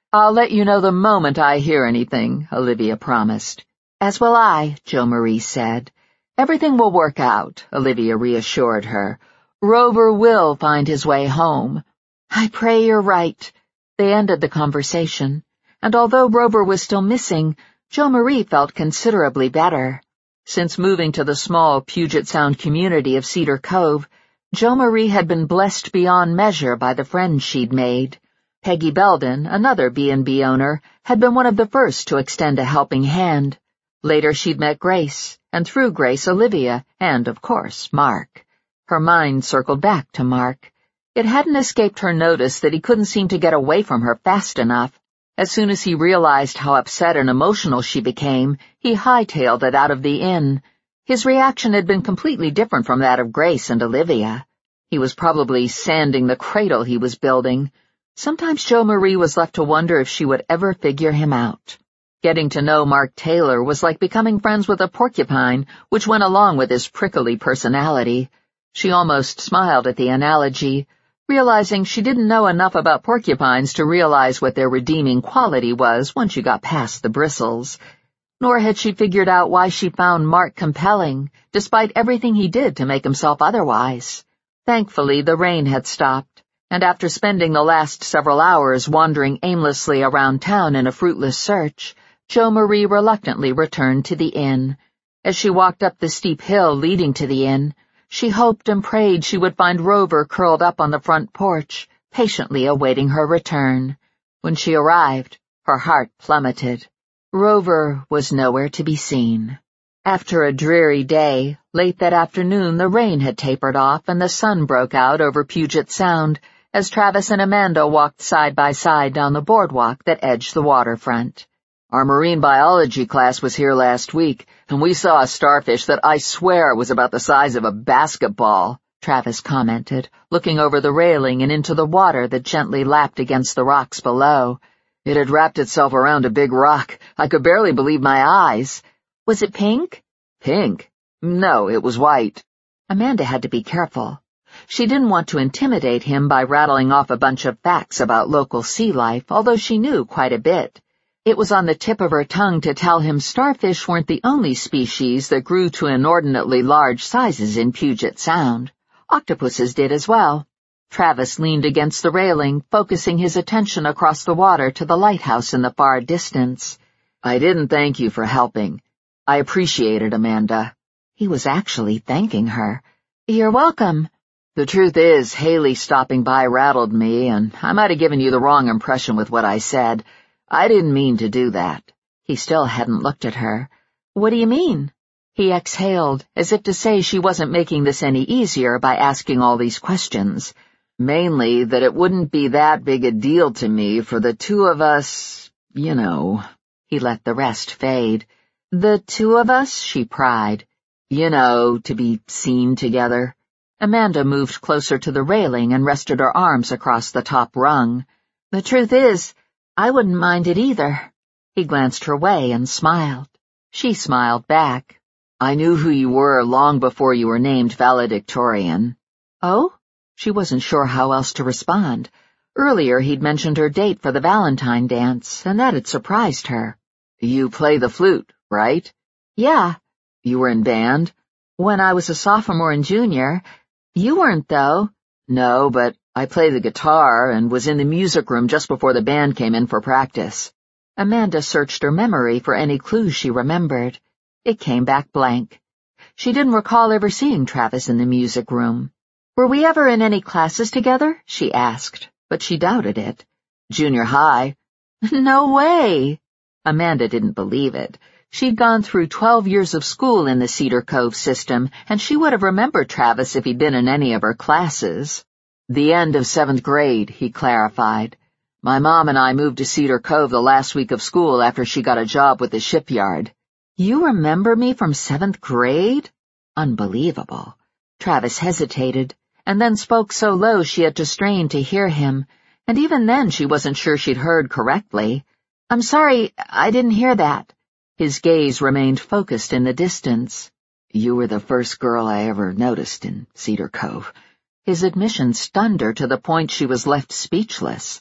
"I'll let you know the moment I hear anything," Olivia promised. "As will I," Jo Marie said. "Everything will work out," Olivia reassured her. "Rover will find his way home." "I pray you're right." They ended the conversation, and although Rover was still missing, Jo Marie felt considerably better. Since moving to the small Puget Sound community of Cedar Cove, Jo Marie had been blessed beyond measure by the friends she'd made. Peggy Belden, another B&B owner, had been one of the first to extend a helping hand. Later she'd met Grace, and through Grace Olivia, and, of course, Mark. Her mind circled back to Mark. It hadn't escaped her notice that he couldn't seem to get away from her fast enough. As soon as he realized how upset and emotional she became, he hightailed it out of the inn. His reaction had been completely different from that of Grace and Olivia. He was probably sanding the cradle he was building. Sometimes Jo Marie was left to wonder if she would ever figure him out. Getting to know Mark Taylor was like becoming friends with a porcupine, which went along with his prickly personality. She almost smiled at the analogy, realizing she didn't know enough about porcupines to realize what their redeeming quality was once you got past the bristles. Nor had she figured out why she found Mark compelling, despite everything he did to make himself otherwise. Thankfully, the rain had stopped, and after spending the last several hours wandering aimlessly around town in a fruitless search, Jo Marie reluctantly returned to the inn. As she walked up the steep hill leading to the inn, she hoped and prayed she would find Rover curled up on the front porch, patiently awaiting her return. When she arrived, her heart plummeted. Rover was nowhere to be seen. After a dreary day, late that afternoon the rain had tapered off and the sun broke out over Puget Sound as Travis and Amanda walked side by side down the boardwalk that edged the waterfront. "Our marine biology class was here last week, and we saw a starfish that I swear was about the size of a basketball," Travis commented, looking over the railing and into the water that gently lapped against the rocks below. "It had wrapped itself around a big rock. I could barely believe my eyes." "Was it pink?" "Pink? No, it was white." Amanda had to be careful. She didn't want to intimidate him by rattling off a bunch of facts about local sea life, although she knew quite a bit. It was on the tip of her tongue to tell him starfish weren't the only species that grew to inordinately large sizes in Puget Sound. Octopuses did as well. Travis leaned against the railing, focusing his attention across the water to the lighthouse in the far distance. "I didn't thank you for helping. I appreciate it, Amanda." He was actually thanking her. "You're welcome." "The truth is, Haley stopping by rattled me, and I might have given you the wrong impression with what I said. I didn't mean to do that." He still hadn't looked at her. "What do you mean?" He exhaled, as if to say she wasn't making this any easier by asking all these questions. "Mainly that it wouldn't be that big a deal to me for the two of us, you know." He let the rest fade. "The two of us?" she pried. "You know, to be seen together." Amanda moved closer to the railing and rested her arms across the top rung. "The truth is, I wouldn't mind it either." He glanced her way and smiled. She smiled back. "I knew who you were long before you were named valedictorian." "Oh?" She wasn't sure how else to respond. Earlier he'd mentioned her date for the Valentine dance, and that had surprised her. "You play the flute, right?" "Yeah." "You were in band?" "When I was a sophomore and junior. You weren't, though." "No, but I play the guitar and was in the music room just before the band came in for practice." Amanda searched her memory for any clues she remembered. It came back blank. She didn't recall ever seeing Travis in the music room. "Were we ever in any classes together?" she asked, but she doubted it. "Junior high." "No way!" Amanda didn't believe it. She'd gone through 12 years of school in the Cedar Cove system, and she would have remembered Travis if he'd been in any of her classes. "The end of 7th grade, he clarified. "My mom and I moved to Cedar Cove the last week of school after she got a job with the shipyard." "You remember me from 7th grade?" Unbelievable. Travis hesitated, and then spoke so low she had to strain to hear him, and even then she wasn't sure she'd heard correctly. "I'm sorry, I didn't hear that." His gaze remained focused in the distance. "You were the first girl I ever noticed in Cedar Cove." His admission stunned her to the point she was left speechless.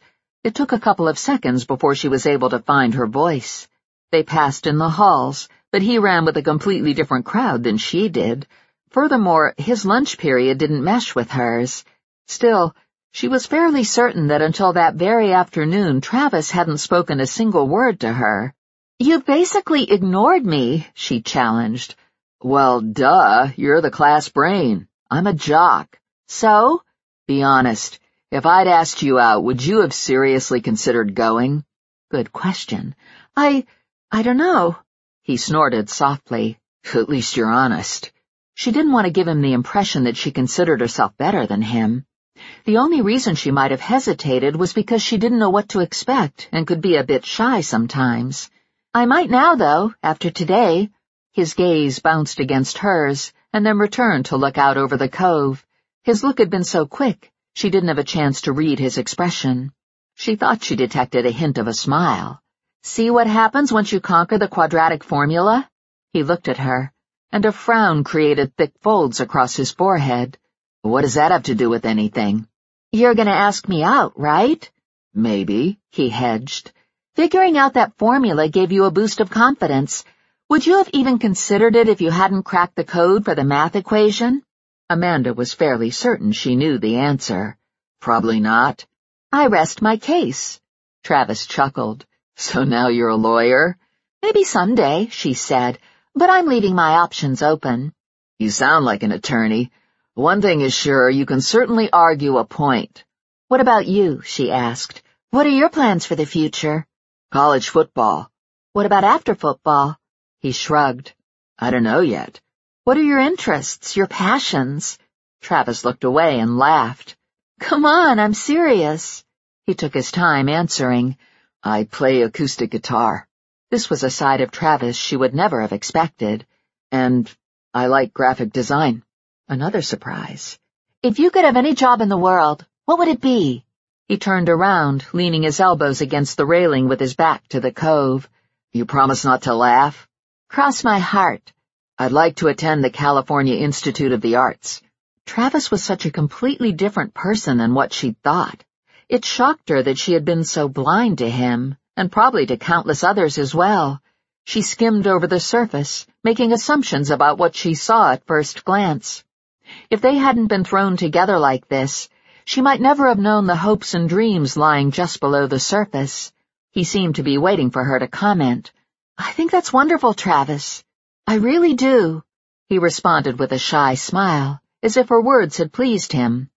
It took a couple of seconds before she was able to find her voice. They passed in the halls, but he ran with a completely different crowd than she did. Furthermore, his lunch period didn't mesh with hers. Still, she was fairly certain that until that very afternoon Travis hadn't spoken a single word to her. "You basically ignored me," she challenged. "Well, duh, you're the class brain. I'm a jock." "So?" "Be honest. If I'd asked you out, would you have seriously considered going?" "Good question. I don't know." He snorted softly. "At least you're honest." She didn't want to give him the impression that she considered herself better than him. The only reason she might have hesitated was because she didn't know what to expect and could be a bit shy sometimes. "I might now, though, after today." His gaze bounced against hers and then returned to look out over the cove. His look had been so quick, she didn't have a chance to read his expression. She thought she detected a hint of a smile. "See what happens once you conquer the quadratic formula?" He looked at her, and a frown created thick folds across his forehead. "What does that have to do with anything?" "You're going to ask me out, right?" "Maybe," he hedged. "Figuring out that formula gave you a boost of confidence. Would you have even considered it if you hadn't cracked the code for the math equation?" Amanda was fairly certain she knew the answer. "Probably not." "I rest my case." Travis chuckled. "So now you're a lawyer?" "Maybe someday," she said, "but I'm leaving my options open." "You sound like an attorney. One thing is sure, you can certainly argue a point." "What about you?" she asked. "What are your plans for the future?" "College football." "What about after football?" He shrugged. "I don't know yet." "What are your interests, your passions?" Travis looked away and laughed. "Come on, I'm serious." He took his time answering. "I play acoustic guitar." This was a side of Travis she would never have expected. "And I like graphic design." Another surprise. "If you could have any job in the world, what would it be?" He turned around, leaning his elbows against the railing with his back to the cove. "You promise not to laugh?" "Cross my heart." "I'd like to attend the California Institute of the Arts." Travis was such a completely different person than what she'd thought. It shocked her that she had been so blind to him, and probably to countless others as well. She skimmed over the surface, making assumptions about what she saw at first glance. If they hadn't been thrown together like this, she might never have known the hopes and dreams lying just below the surface. He seemed to be waiting for her to comment. "I think that's wonderful, Travis. I really do." He responded with a shy smile, as if her words had pleased him.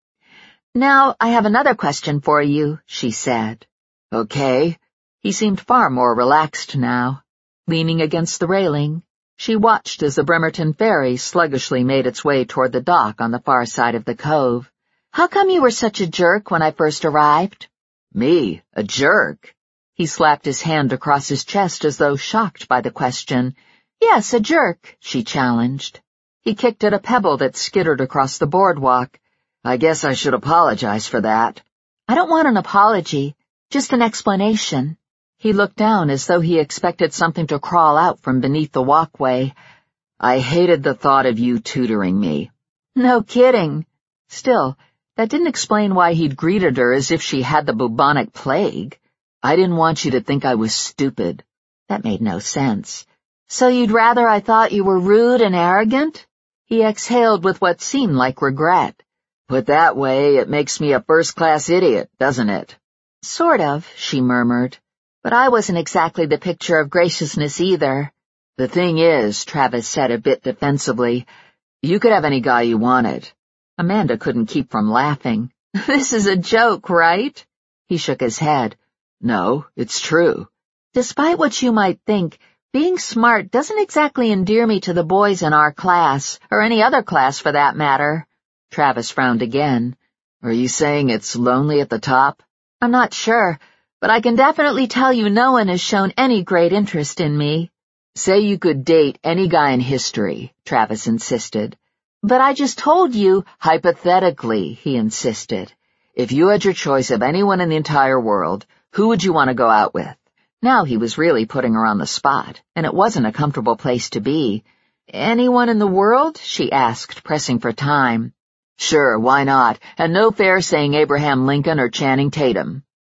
"Now, I have another question for you," she said. "Okay." He seemed far more relaxed now. Leaning against the railing, she watched as the Bremerton ferry sluggishly made its way toward the dock on the far side of the cove. "How come you were such a jerk when I first arrived?" "Me? A jerk?" He slapped his hand across his chest as though shocked by the question. "Yes, a jerk," she challenged. He kicked at a pebble that skittered across the boardwalk. "I guess I should apologize for that." "I don't want an apology, just an explanation." He looked down as though he expected something to crawl out from beneath the walkway. "I hated the thought of you tutoring me." "No kidding." Still, that didn't explain why he'd greeted her as if she had the bubonic plague. "I didn't want you to think I was stupid." That made no sense. "So you'd rather I thought you were rude and arrogant?" He exhaled with what seemed like regret. "Put that way, it makes me a first-class idiot, doesn't it?" "Sort of," she murmured. "But I wasn't exactly the picture of graciousness either." "The thing is," Travis said a bit defensively, "you could have any guy you wanted." Amanda couldn't keep from laughing. "This is a joke, right?" He shook his head. "No, it's true." "Despite what you might think, being smart doesn't exactly endear me to the boys in our class, or any other class for that matter." Travis frowned again. "Are you saying it's lonely at the top?" "I'm not sure, but I can definitely tell you no one has shown any great interest in me." "Say you could date any guy in history," Travis insisted. "But I just told you—" "Hypothetically," he insisted. "If you had your choice of anyone in the entire world, who would you want to go out with?" Now he was really putting her on the spot, and it wasn't a comfortable place to be. "Anyone in the world?" she asked, pressing for time. "Sure, why not? And no fair saying Abraham Lincoln or Channing Tatum."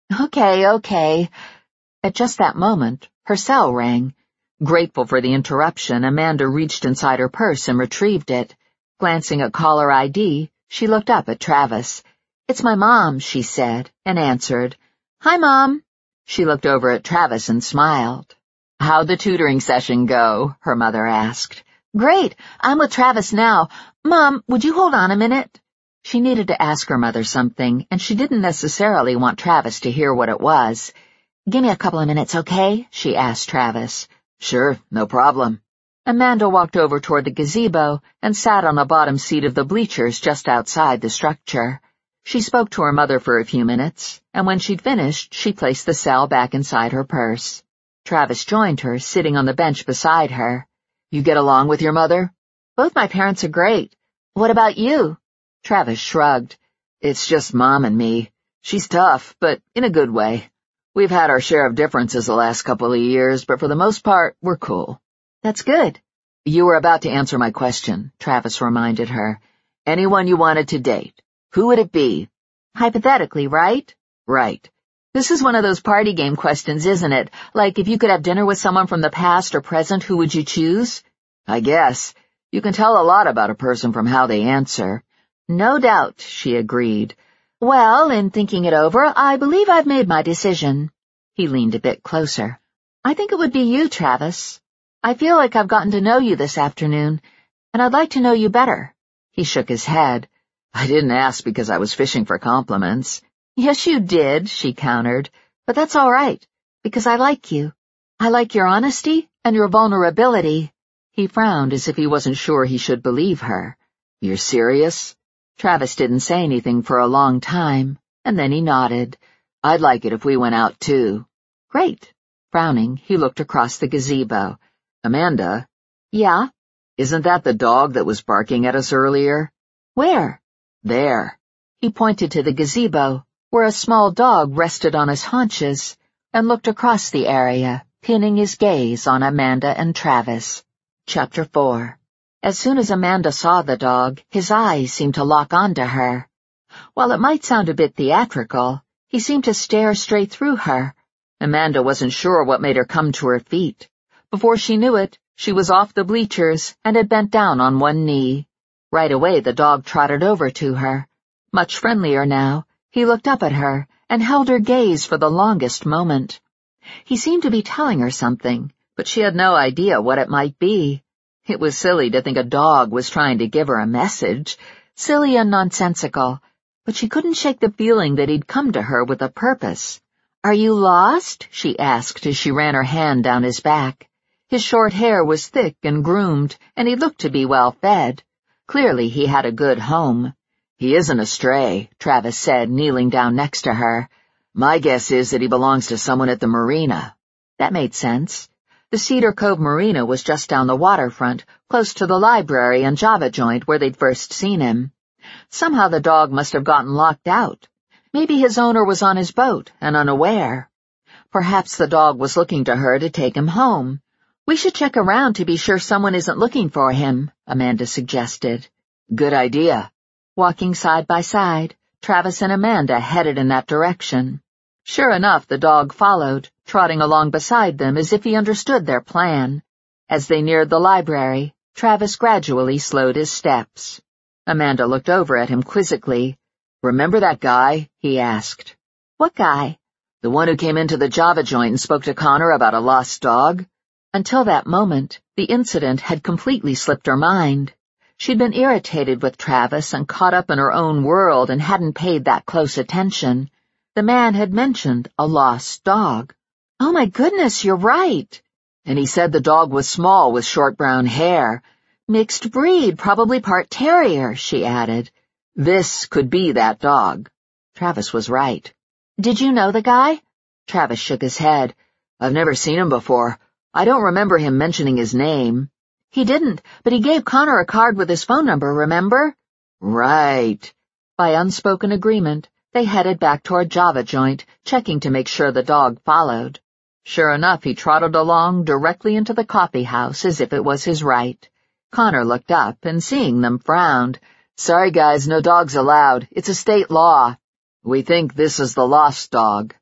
Okay. At just that moment, her cell rang. Grateful for the interruption, Amanda reached inside her purse and retrieved it. Glancing at caller ID, she looked up at Travis. "It's my mom," she said, and answered. "Hi, Mom." She looked over at Travis and smiled. "How'd the tutoring session go?" her mother asked. "Great. I'm with Travis now. Mom, would you hold on a minute?" She needed to ask her mother something, and she didn't necessarily want Travis to hear what it was. "Give me a couple of minutes, okay?" she asked Travis. "Sure, no problem." Amanda walked over toward the gazebo and sat on the bottom seat of the bleachers just outside the structure. She spoke to her mother for a few minutes, and when she'd finished, she placed the cell back inside her purse. Travis joined her, sitting on the bench beside her. "You get along with your mother?" "Both my parents are great. What about you?" Travis shrugged. "It's just Mom and me. She's tough, but in a good way. We've had our share of differences the last couple of years, but for the most part, we're cool." "That's good." "You were about to answer my question," Travis reminded her. "Anyone you wanted to date. Who would it be?" "Hypothetically, right?" "Right." "This is one of those party game questions, isn't it? Like, if you could have dinner with someone from the past or present, who would you choose?" "I guess. You can tell a lot about a person from how they answer." "No doubt," she agreed. "Well, in thinking it over, I believe I've made my decision." He leaned a bit closer. "I think it would be you, Travis. I feel like I've gotten to know you this afternoon, and I'd like to know you better." He shook his head. "I didn't ask because I was fishing for compliments." "Yes, you did," she countered. "But that's all right, because I like you. I like your honesty and your vulnerability." He frowned as if he wasn't sure he should believe her. "You're serious?" Travis didn't say anything for a long time, and then he nodded. "I'd like it if we went out, too." "Great." Frowning, he looked across the gazebo. "Amanda?" "Yeah?" "Isn't that the dog that was barking at us earlier?" "Where?" "There." He pointed to the gazebo, where a small dog rested on his haunches, and looked across the area, pinning his gaze on Amanda and Travis. Chapter 4. As soon as Amanda saw the dog, his eyes seemed to lock onto her. While it might sound a bit theatrical, he seemed to stare straight through her. Amanda wasn't sure what made her come to her feet. Before she knew it, she was off the bleachers and had bent down on one knee. Right away the dog trotted over to her. Much friendlier now, he looked up at her and held her gaze for the longest moment. He seemed to be telling her something, but she had no idea what it might be. It was silly to think a dog was trying to give her a message, silly and nonsensical, but she couldn't shake the feeling that he'd come to her with a purpose. "Are you lost?" she asked as she ran her hand down his back. His short hair was thick and groomed, and he looked to be well fed. Clearly he had a good home. "He isn't a stray," Travis said, kneeling down next to her. "My guess is that he belongs to someone at the marina." That made sense. The Cedar Cove Marina was just down the waterfront, close to the library and Java joint where they'd first seen him. Somehow the dog must have gotten locked out. Maybe his owner was on his boat and unaware. Perhaps the dog was looking to her to take him home. "We should check around to be sure someone isn't looking for him," Amanda suggested. "Good idea." Walking side by side, Travis and Amanda headed in that direction. Sure enough, the dog followed, trotting along beside them as if he understood their plan. As they neared the library, Travis gradually slowed his steps. Amanda looked over at him quizzically. "Remember that guy?" he asked. "What guy?" "The one who came into the Java joint and spoke to Connor about a lost dog?" Until that moment, the incident had completely slipped her mind. She'd been irritated with Travis and caught up in her own world and hadn't paid that close attention. The man had mentioned a lost dog. "Oh my goodness, you're right." "And he said the dog was small with short brown hair." "Mixed breed, probably part terrier," she added. "This could be that dog." Travis was right. "Did you know the guy?" Travis shook his head. "I've never seen him before. I don't remember him mentioning his name." "He didn't, but he gave Connor a card with his phone number, remember?" "Right." By unspoken agreement, they headed back toward Java joint, checking to make sure the dog followed. Sure enough, he trotted along directly into the coffee house as if it was his right. Connor looked up and, seeing them, frowned. "Sorry, guys, no dogs allowed. It's a state law." "We think this is the lost dog,"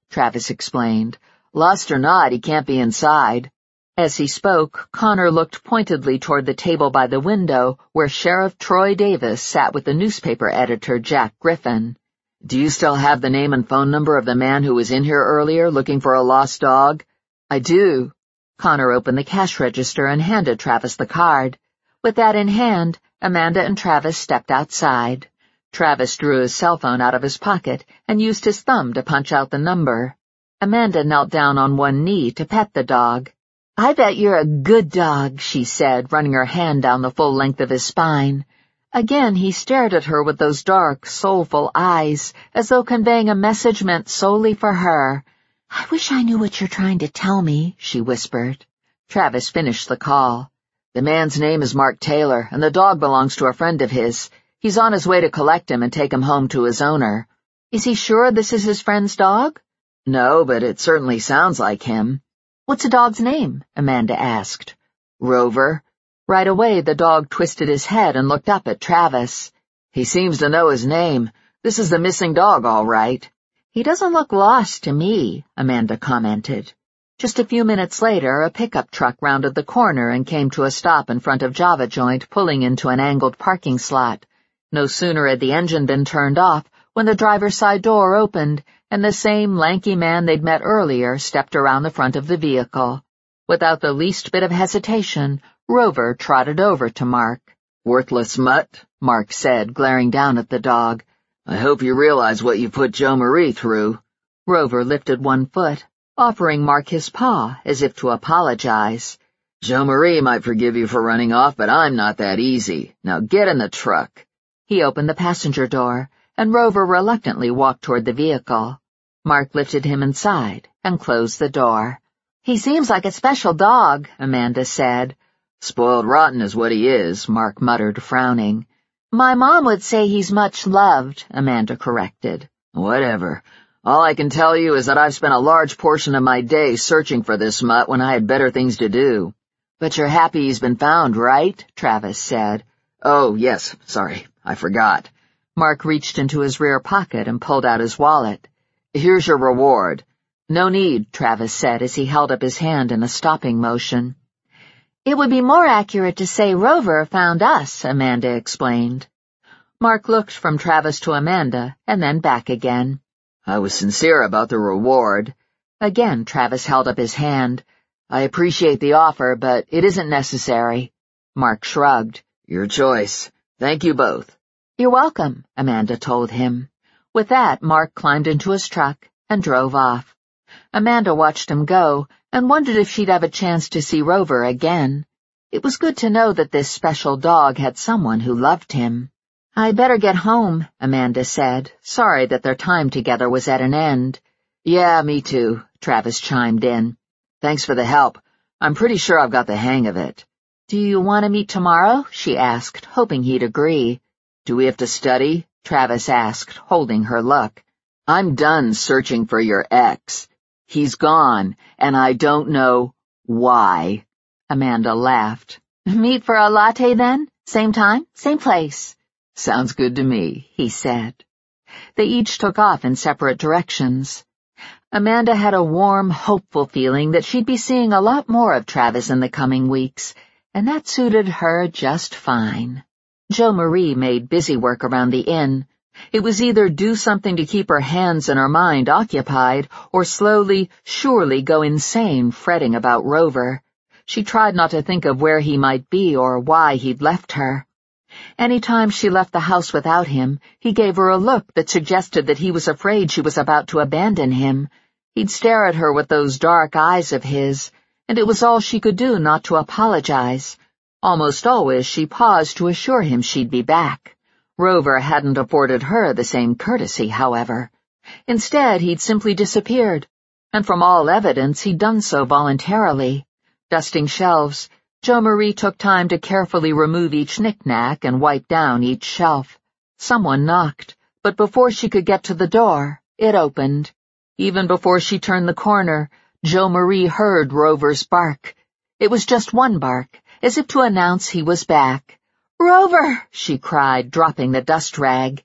Travis explained. "Lost or not, he can't be inside." As he spoke, Connor looked pointedly toward the table by the window where Sheriff Troy Davis sat with the newspaper editor Jack Griffin. "Do you still have the name and phone number of the man who was in here earlier looking for a lost dog?" "I do." Connor opened the cash register and handed Travis the card. With that in hand, Amanda and Travis stepped outside. Travis drew his cell phone out of his pocket and used his thumb to punch out the number. Amanda knelt down on one knee to pet the dog. "I bet you're a good dog," she said, running her hand down the full length of his spine. Again he stared at her with those dark, soulful eyes, as though conveying a message meant solely for her. "I wish I knew what you're trying to tell me," she whispered. Travis finished the call. "The man's name is Mark Taylor, and the dog belongs to a friend of his. He's on his way to collect him and take him home to his owner." "Is he sure this is his friend's dog?" "No, but it certainly sounds like him." "What's the dog's name?" Amanda asked. "Rover." Right away the dog twisted his head and looked up at Travis. "He seems to know his name. This is the missing dog, all right." "He doesn't look lost to me," Amanda commented. Just a few minutes later, a pickup truck rounded the corner and came to a stop in front of Java Joint, pulling into an angled parking slot. No sooner had the engine been turned off when the driver's side door opened, and the same lanky man they'd met earlier stepped around the front of the vehicle. Without the least bit of hesitation, Rover trotted over to Mark. "Worthless mutt," Mark said, glaring down at the dog. "I hope you realize what you put Joe Marie through." Rover lifted one foot, offering Mark his paw as if to apologize. "Joe Marie might forgive you for running off, but I'm not that easy. Now get in the truck." He opened the passenger door, and Rover reluctantly walked toward the vehicle. Mark lifted him inside and closed the door. "He seems like a special dog," Amanda said. "Spoiled rotten is what he is," Mark muttered, frowning. "My mom would say he's much loved," Amanda corrected. "Whatever. All I can tell you is that I've spent a large portion of my day searching for this mutt when I had better things to do." "But you're happy he's been found, right?" Travis said. "Oh, yes, sorry, I forgot." Mark reached into his rear pocket and pulled out his wallet. "Here's your reward." "No need," Travis said as he held up his hand in a stopping motion. "It would be more accurate to say Rover found us," Amanda explained. Mark looked from Travis to Amanda and then back again. "I was sincere about the reward." Again Travis held up his hand. "I appreciate the offer, but it isn't necessary." Mark shrugged. "Your choice. Thank you both." "You're welcome," Amanda told him. With that, Mark climbed into his truck and drove off. Amanda watched him go and wondered if she'd have a chance to see Rover again. It was good to know that this special dog had someone who loved him. "I better get home," Amanda said, sorry that their time together was at an end. "Yeah, me too," Travis chimed in. "Thanks for the help. I'm pretty sure I've got the hang of it." "Do you want to meet tomorrow?" she asked, hoping he'd agree. "Do we have to study?" Travis asked, holding her look. "I'm done searching for your ex. He's gone, and I don't know why." Amanda laughed. "Meet for a latte then? Same time, same place." "Sounds good to me," he said. They each took off in separate directions. Amanda had a warm, hopeful feeling that she'd be seeing a lot more of Travis in the coming weeks, and that suited her just fine. Joe Marie made busy work around the inn. It was either do something to keep her hands and her mind occupied, or slowly, surely go insane fretting about Rover. She tried not to think of where he might be or why he'd left her. Any time she left the house without him, he gave her a look that suggested that he was afraid she was about to abandon him. He'd stare at her with those dark eyes of his, and it was all she could do not to apologize. Almost always she paused to assure him she'd be back. Rover hadn't afforded her the same courtesy, however. Instead, he'd simply disappeared, and from all evidence he'd done so voluntarily. Dusting shelves, Joe Marie took time to carefully remove each knick-knack and wipe down each shelf. Someone knocked, but before she could get to the door, it opened. Even before she turned the corner, Joe Marie heard Rover's bark. It was just one bark, as if to announce he was back. "Rover!" she cried, dropping the dust rag.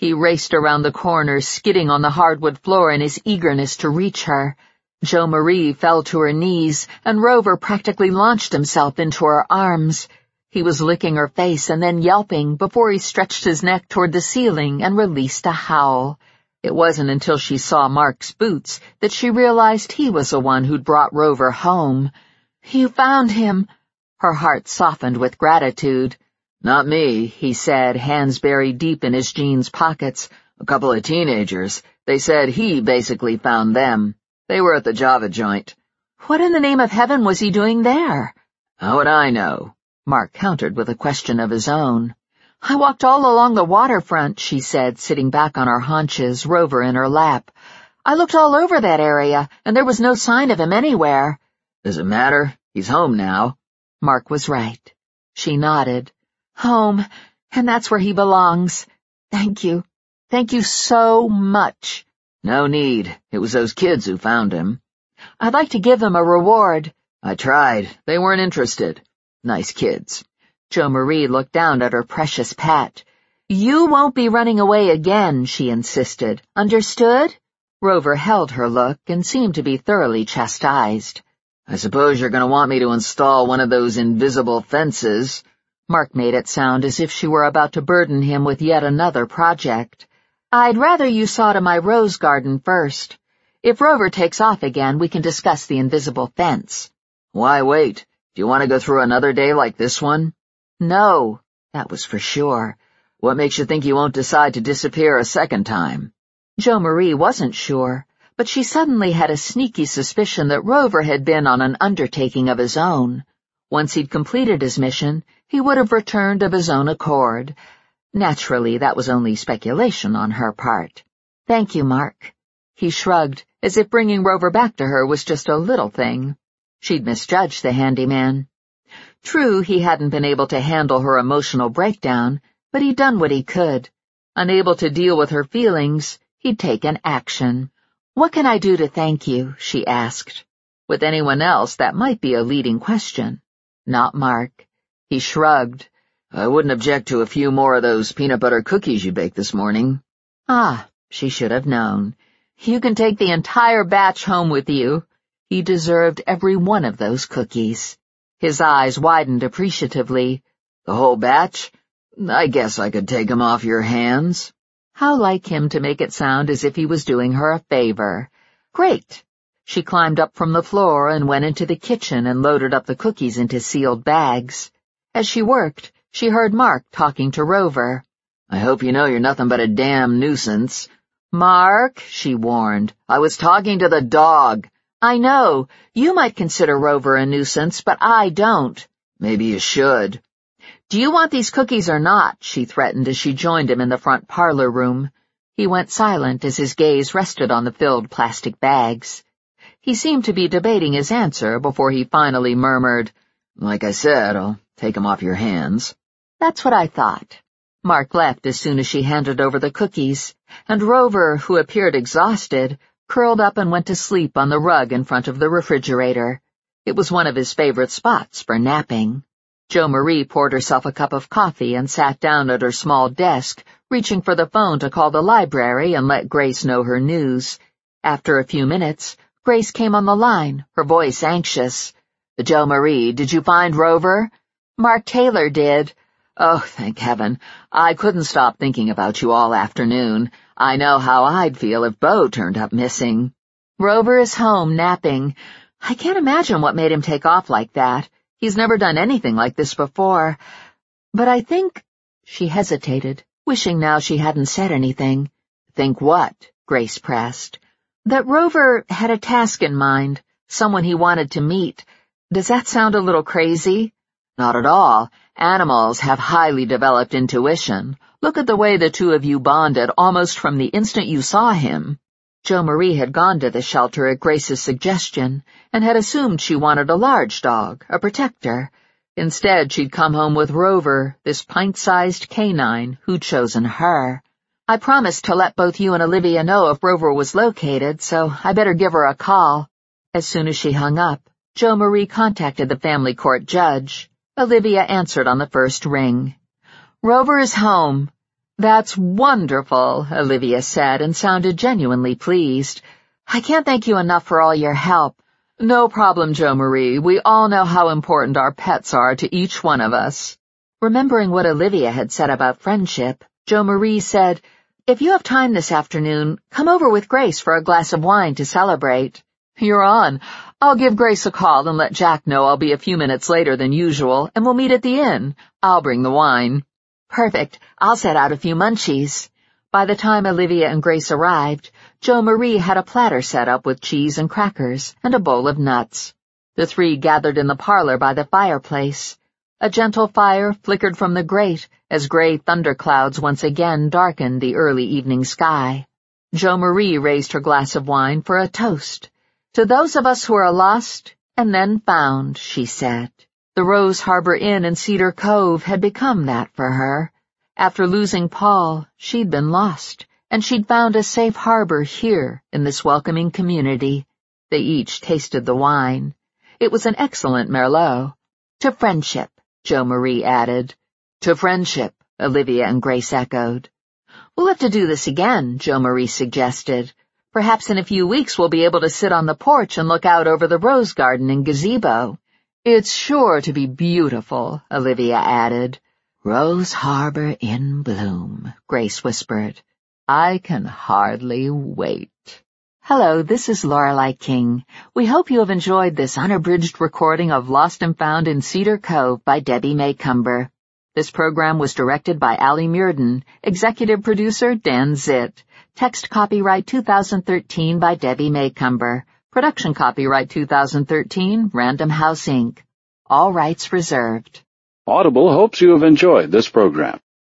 He raced around the corner, skidding on the hardwood floor in his eagerness to reach her. Jo Marie fell to her knees, and Rover practically launched himself into her arms. He was licking her face and then yelping before he stretched his neck toward the ceiling and released a howl. It wasn't until she saw Mark's boots that she realized he was the one who'd brought Rover home. "You found him." Her heart softened with gratitude. "Not me," he said, hands buried deep in his jeans pockets. "A couple of teenagers. They said he basically found them. They were at the Java joint." "What in the name of heaven was he doing there?" "How would I know?" Mark countered with a question of his own. "I walked all along the waterfront," she said, sitting back on her haunches, Rover in her lap. "I looked all over that area, and there was no sign of him anywhere." "Does it matter? He's home now." Mark was right. She nodded. "Home, and that's where he belongs. Thank you. Thank you so much." "No need. It was those kids who found him." "I'd like to give them a reward." "I tried. They weren't interested. Nice kids." Jo Marie looked down at her precious pet. "You won't be running away again," she insisted. "Understood?" Rover held her look and seemed to be thoroughly chastised. "I suppose you're going to want me to install one of those invisible fences." Mark made it sound as if she were about to burden him with yet another project. "I'd rather you saw to my rose garden first. If Rover takes off again, we can discuss the invisible fence." "Why wait? Do you want to go through another day like this one?" "No," that was for sure. "What makes you think you won't decide to disappear a second time?" Jo Marie wasn't sure, but she suddenly had a sneaky suspicion that Rover had been on an undertaking of his own. Once he'd completed his mission, he would have returned of his own accord. Naturally, that was only speculation on her part. "Thank you, Mark." He shrugged, as if bringing Rover back to her was just a little thing. She'd misjudged the handyman. True, he hadn't been able to handle her emotional breakdown, but he'd done what he could. Unable to deal with her feelings, he'd taken action. "What can I do to thank you?" she asked. With anyone else, that might be a leading question. Not Mark. He shrugged. "I wouldn't object to a few more of those peanut butter cookies you baked this morning." Ah, she should have known. "You can take the entire batch home with you." He deserved every one of those cookies. His eyes widened appreciatively. "The whole batch? I guess I could take 'em off your hands." How like him to make it sound as if he was doing her a favor. "Great." She climbed up from the floor and went into the kitchen and loaded up the cookies into sealed bags. As she worked, she heard Mark talking to Rover. "I hope you know you're nothing but a damn nuisance." "Mark," she warned, "I was talking to the dog." "I know. You might consider Rover a nuisance, but I don't." "Maybe you should." "Do you want these cookies or not?" she threatened as she joined him in the front parlor room. He went silent as his gaze rested on the filled plastic bags. He seemed to be debating his answer before he finally murmured, "Like I said, I'll take 'em off your hands." "That's what I thought." Mark left as soon as she handed over the cookies, and Rover, who appeared exhausted, curled up and went to sleep on the rug in front of the refrigerator. It was one of his favorite spots for napping. Jo Marie poured herself a cup of coffee and sat down at her small desk, reaching for the phone to call the library and let Grace know her news. After a few minutes, Grace came on the line, her voice anxious. "Jo Marie, did you find Rover?" "Mark Taylor did." "Oh, thank heaven. I couldn't stop thinking about you all afternoon. I know how I'd feel if Bo turned up missing." "Rover is home, napping. I can't imagine what made him take off like that. He's never done anything like this before. But I think—" She hesitated, wishing now she hadn't said anything. "Think what?" Grace pressed. "That Rover had a task in mind, someone he wanted to meet. Does that sound a little crazy?" "Not at all. Animals have highly developed intuition. Look at the way the two of you bonded almost from the instant you saw him." Jo Marie had gone to the shelter at Grace's suggestion and had assumed she wanted a large dog, a protector. Instead, she'd come home with Rover, this pint-sized canine who'd chosen her. "I promised to let both you and Olivia know if Rover was located, so I better give her a call." As soon as she hung up, Jo Marie contacted the family court judge. Olivia answered on the first ring. "Rover is home." "That's wonderful," Olivia said, and sounded genuinely pleased. "I can't thank you enough for all your help." "No problem, Jo Marie. We all know how important our pets are to each one of us." Remembering what Olivia had said about friendship, Jo Marie said, "If you have time this afternoon, come over with Grace for a glass of wine to celebrate." "You're on. I'll give Grace a call and let Jack know I'll be a few minutes later than usual, and we'll meet at the inn. I'll bring the wine." "Perfect. I'll set out a few munchies." By the time Olivia and Grace arrived, Jo Marie had a platter set up with cheese and crackers and a bowl of nuts. The three gathered in the parlor by the fireplace. A gentle fire flickered from the grate as gray thunderclouds once again darkened the early evening sky. Jo Marie raised her glass of wine for a toast. "To those of us who are lost and then found," she said. The Rose Harbor Inn in Cedar Cove had become that for her. After losing Paul, she'd been lost, and she'd found a safe harbor here in this welcoming community. They each tasted the wine. It was an excellent Merlot. "To friendship," Jo Marie added. "To friendship," Olivia and Grace echoed. "We'll have to do this again," Jo Marie suggested. "Perhaps in a few weeks we'll be able to sit on the porch and look out over the rose garden and gazebo." "It's sure to be beautiful," Olivia added. "Rose Harbor in bloom," Grace whispered. "I can hardly wait." Hello, this is Lorelei King. We hope you have enjoyed this unabridged recording of Lost and Found in Cedar Cove by Debbie May Cumber. This program was directed by Allie Muirden, executive producer Dan Zitt. Text copyright 2013 by Debbie May Cumber. Production copyright 2013, Random House, Inc. All rights reserved. Audible hopes you have enjoyed this program.